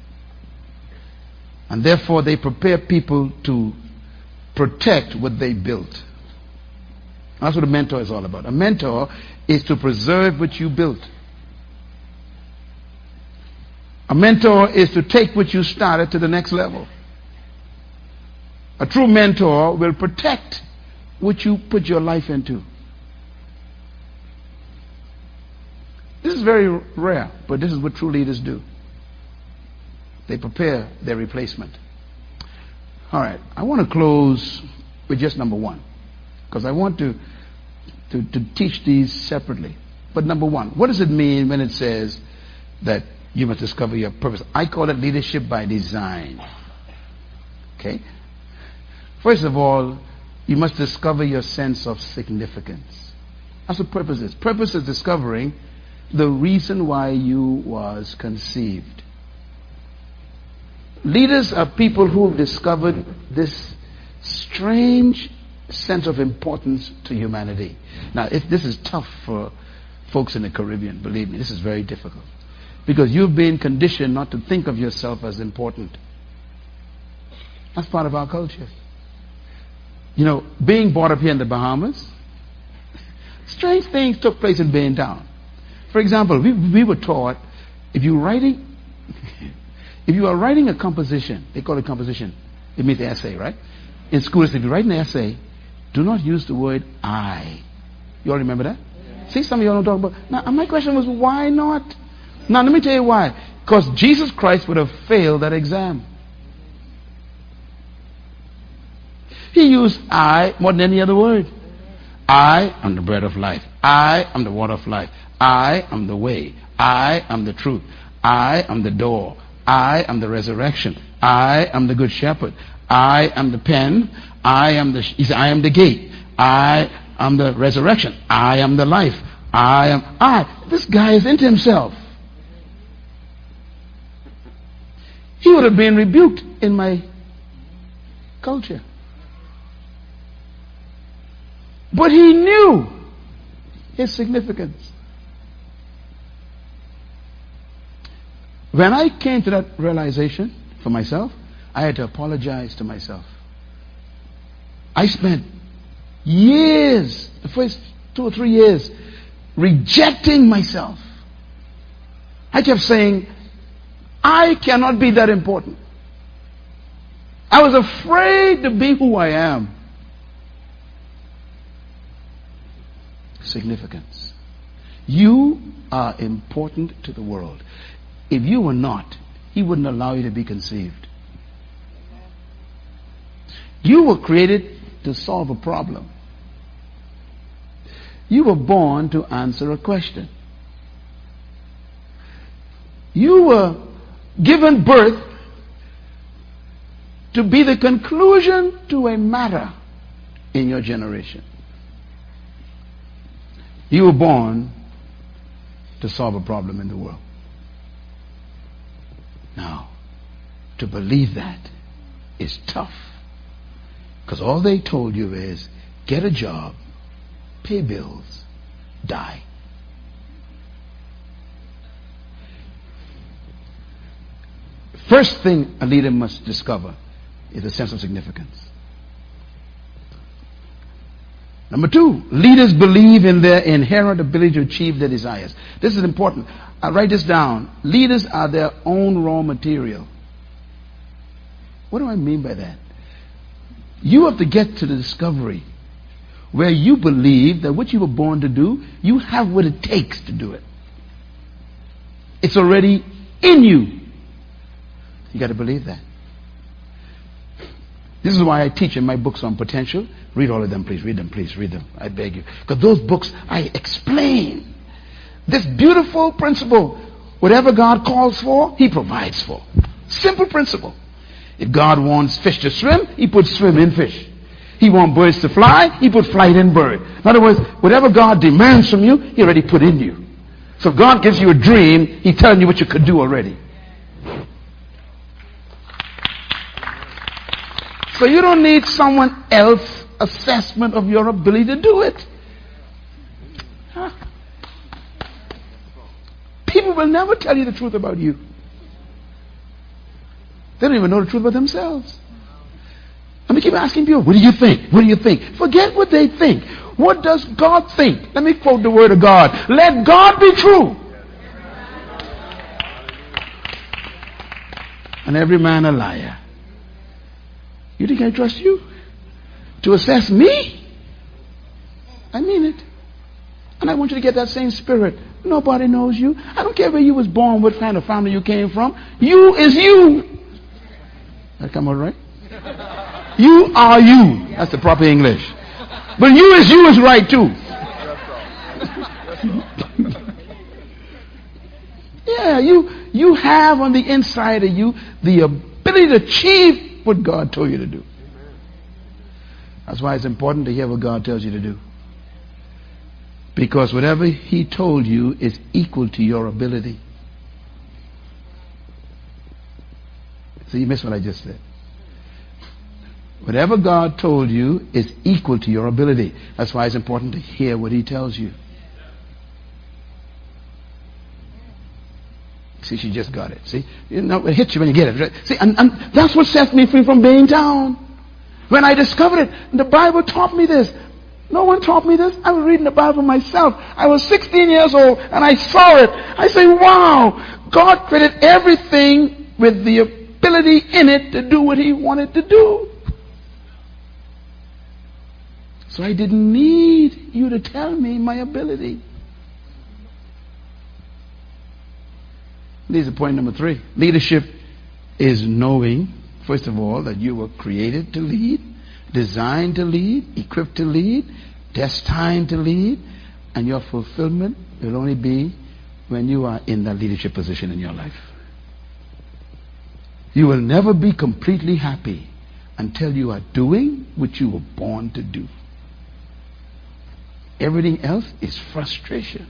and therefore they prepare people to protect what they built. That's what a mentor is all about. A mentor is to preserve what you built. A mentor is to take what you started to the next level. A true mentor will protect what you put your life into. This is very rare, but this is what true leaders do. They prepare their replacement. All right, I want to close with just number one, because I want to, to, to teach these separately. But number one, what does it mean when it says that you must discover your purpose? I call it leadership by design. Okay? First of all, you must discover your sense of significance. That's what purpose is. Purpose is discovering the reason why you was conceived. Leaders are people who have discovered this strange sense of importance to humanity. Now, if this is tough for folks in the Caribbean, believe me, this is very difficult. Because you've been conditioned not to think of yourself as important. That's part of our culture. You know, being brought up here in the Bahamas, strange things took place in Baintown. For example, we, we were taught if you're writing, if you are writing a composition, they call it composition. It means essay, right? In schools, if you write an essay, do not use the word I. You all remember that? Yeah. See, some of you all don't talk about. Now, my question was, why not? Now, let me tell you why. Because Jesus Christ would have failed that exam. He used I more than any other word. I am the bread of life. I am the water of life. I am the way. I am the truth. I am the door. I am the resurrection. I am the good shepherd. I am the pen. I am the he said, I am the gate. I am the resurrection. I am the life. I am I. This guy is into himself. He would have been rebuked in my culture. But he knew his significance. When I came to that realization for myself, I had to apologize to myself. I spent years, the first two or three years, rejecting myself. I kept saying, I cannot be that important. I was afraid to be who I am. Significance. You are important to the world. If you were not, He wouldn't allow you to be conceived. You were created to solve a problem. You were born to answer a question. You were given birth to be the conclusion to a matter in your generation. You were born to solve a problem in the world. Now, to believe that is tough. Because all they told you is, get a job, pay bills, die. First thing a leader must discover is a sense of significance. Number two, leaders believe in their inherent ability to achieve their desires. This is important. I write this down. Leaders are their own raw material. What do I mean by that? You have to get to the discovery where you believe that what you were born to do, you have what it takes to do it. It's already in you. You got to believe that. This is why I teach in my books on potential. Read all of them, please. Read them, please. Read them. I beg you. Because those books, I explain this beautiful principle. Whatever God calls for, He provides for. Simple principle. If God wants fish to swim, He puts swim in fish. He wants birds to fly, He put flight in bird. In other words, whatever God demands from you, He already put in you. So if God gives you a dream, He's telling you what you could do already. So you don't need someone else's assessment of your ability to do it. Huh? People will never tell you the truth about you. They don't even know the truth about themselves. Let me keep asking people, what do you think? What do you think? Forget what they think. What does God think? Let me quote the word of God. Let God be true. And every man a liar. You think I trust you? To assess me? I mean it. And I want you to get that same spirit. Nobody knows you. I don't care where you was born, what kind of family you came from. You is you. That come out right? You are you. That's the proper English. But you is you is right too. Yeah, you you have on the inside of you the ability to achieve what God told you to do. That's why it's important to hear what God tells you to do. Because whatever He told you is equal to your ability. So you missed what I just said. Whatever God told you is equal to your ability. That's why it's important to hear what He tells you. See, she just got it. See, you know, it hits you when you get it. See, and, and that's what sets me free from being down. When I discovered it, the Bible taught me this. No one taught me this. I was reading the Bible myself. I was sixteen years old and I saw it. I say, wow, God created everything with the ability in it to do what He wanted to do. So I didn't need you to tell me my ability. This is point number three. Leadership is knowing, first of all, that you were created to lead, designed to lead, equipped to lead, destined to lead, and your fulfillment will only be when you are in that leadership position in your life. You will never be completely happy until you are doing what you were born to do. Everything else is frustration.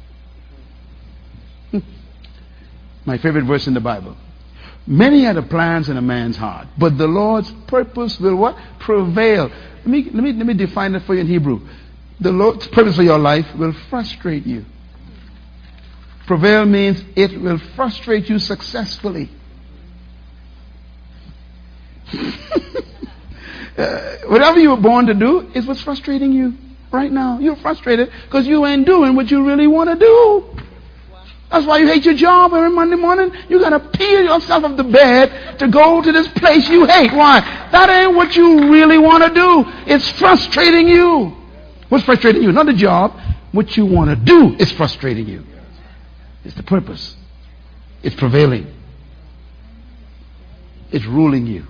My favorite verse in the Bible. Many are the plans in a man's heart, but the Lord's purpose will what? Prevail. Let me, let me, let me define it for you in Hebrew. The Lord's purpose for your life will frustrate you. Prevail means it will frustrate you successfully. uh, whatever you were born to do is what's frustrating you right now. You're frustrated because you ain't doing what you really want to do. That's why you hate your job every Monday morning. You got to peel yourself off the bed to go to this place you hate. Why? That ain't what you really want to do. It's frustrating you. What's frustrating you? Not the job. What you want to do is frustrating you. It's the purpose. It's prevailing. It's ruling you.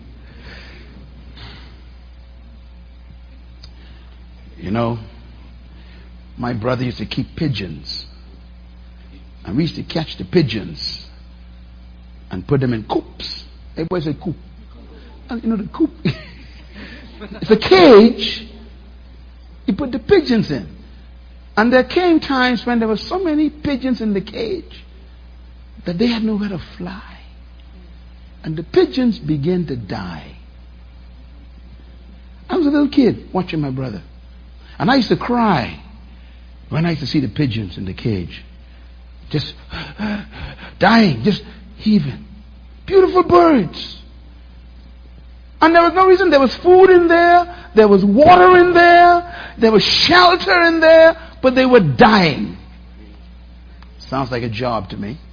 You know, my brother used to keep pigeons. And we used to catch the pigeons and put them in coops. Everybody say coop. And you know the coop. It's a cage. You put the pigeons in. And there came times when there were so many pigeons in the cage that they had nowhere to fly. And the pigeons began to die. I was a little kid watching my brother. And I used to cry when I used to see the pigeons in the cage. Just dying, just heaving. Beautiful birds. And there was no reason. There was food in there. There was water in there. There was shelter in there. But they were dying. Sounds like a job to me.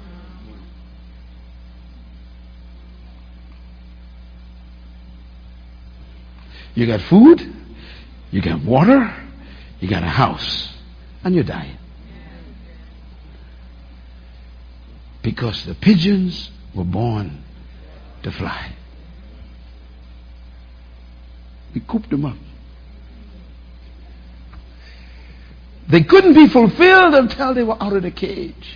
You got food. You got water. You got a house. And you're dying. Because the pigeons were born to fly. We cooped them up. They couldn't be fulfilled until they were out of the cage.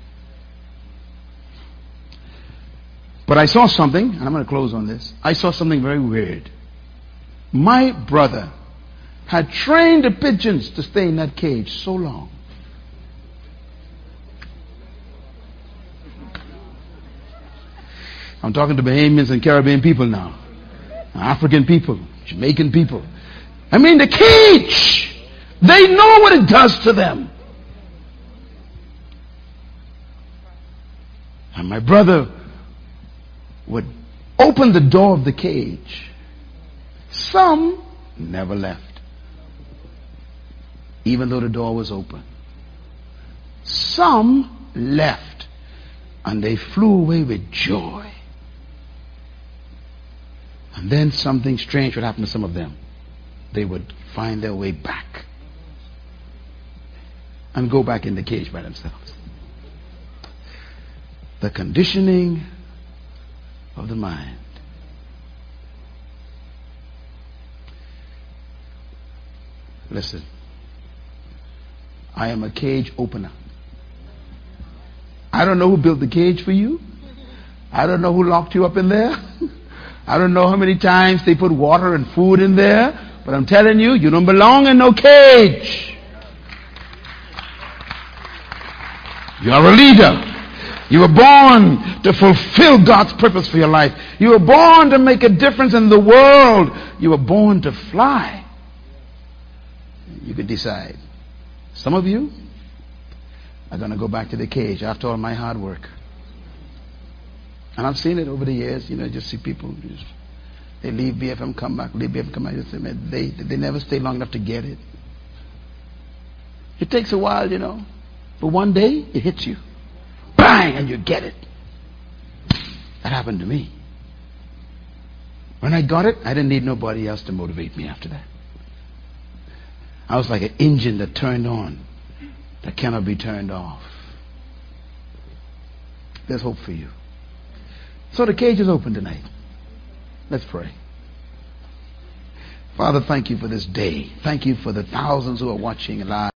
But I saw something, and I'm going to close on this. I saw something very weird. My brother had trained the pigeons to stay in that cage so long. I'm talking to Bahamians and Caribbean people now. African people, Jamaican people. I mean, the cage. They know what it does to them. And my brother would open the door of the cage. Some never left, even though the door was open. Some left, and they flew away with joy. And then something strange would happen to some of them. They would find their way back and go back in the cage by themselves. The conditioning of the mind. Listen, I am a cage opener. I don't know who built the cage for you. I don't know who locked you up in there. I don't know how many times they put water and food in there, but I'm telling you, you don't belong in no cage. You are a leader. You were born to fulfill God's purpose for your life. You were born to make a difference in the world. You were born to fly. You could decide. Some of you are going to go back to the cage after all my hard work. And I've seen it over the years. You know, just see people just They leave B F M, come back, leave B F M, come back. You say, man, they, they never stay long enough to get it. It takes a while, you know. But one day, it hits you. Bang! And you get it. That happened to me. When I got it, I didn't need nobody else to motivate me after that. I was like an engine that turned on, that cannot be turned off. There's hope for you. So the cage is open tonight. Let's pray. Father, thank you for this day. Thank you for the thousands who are watching live.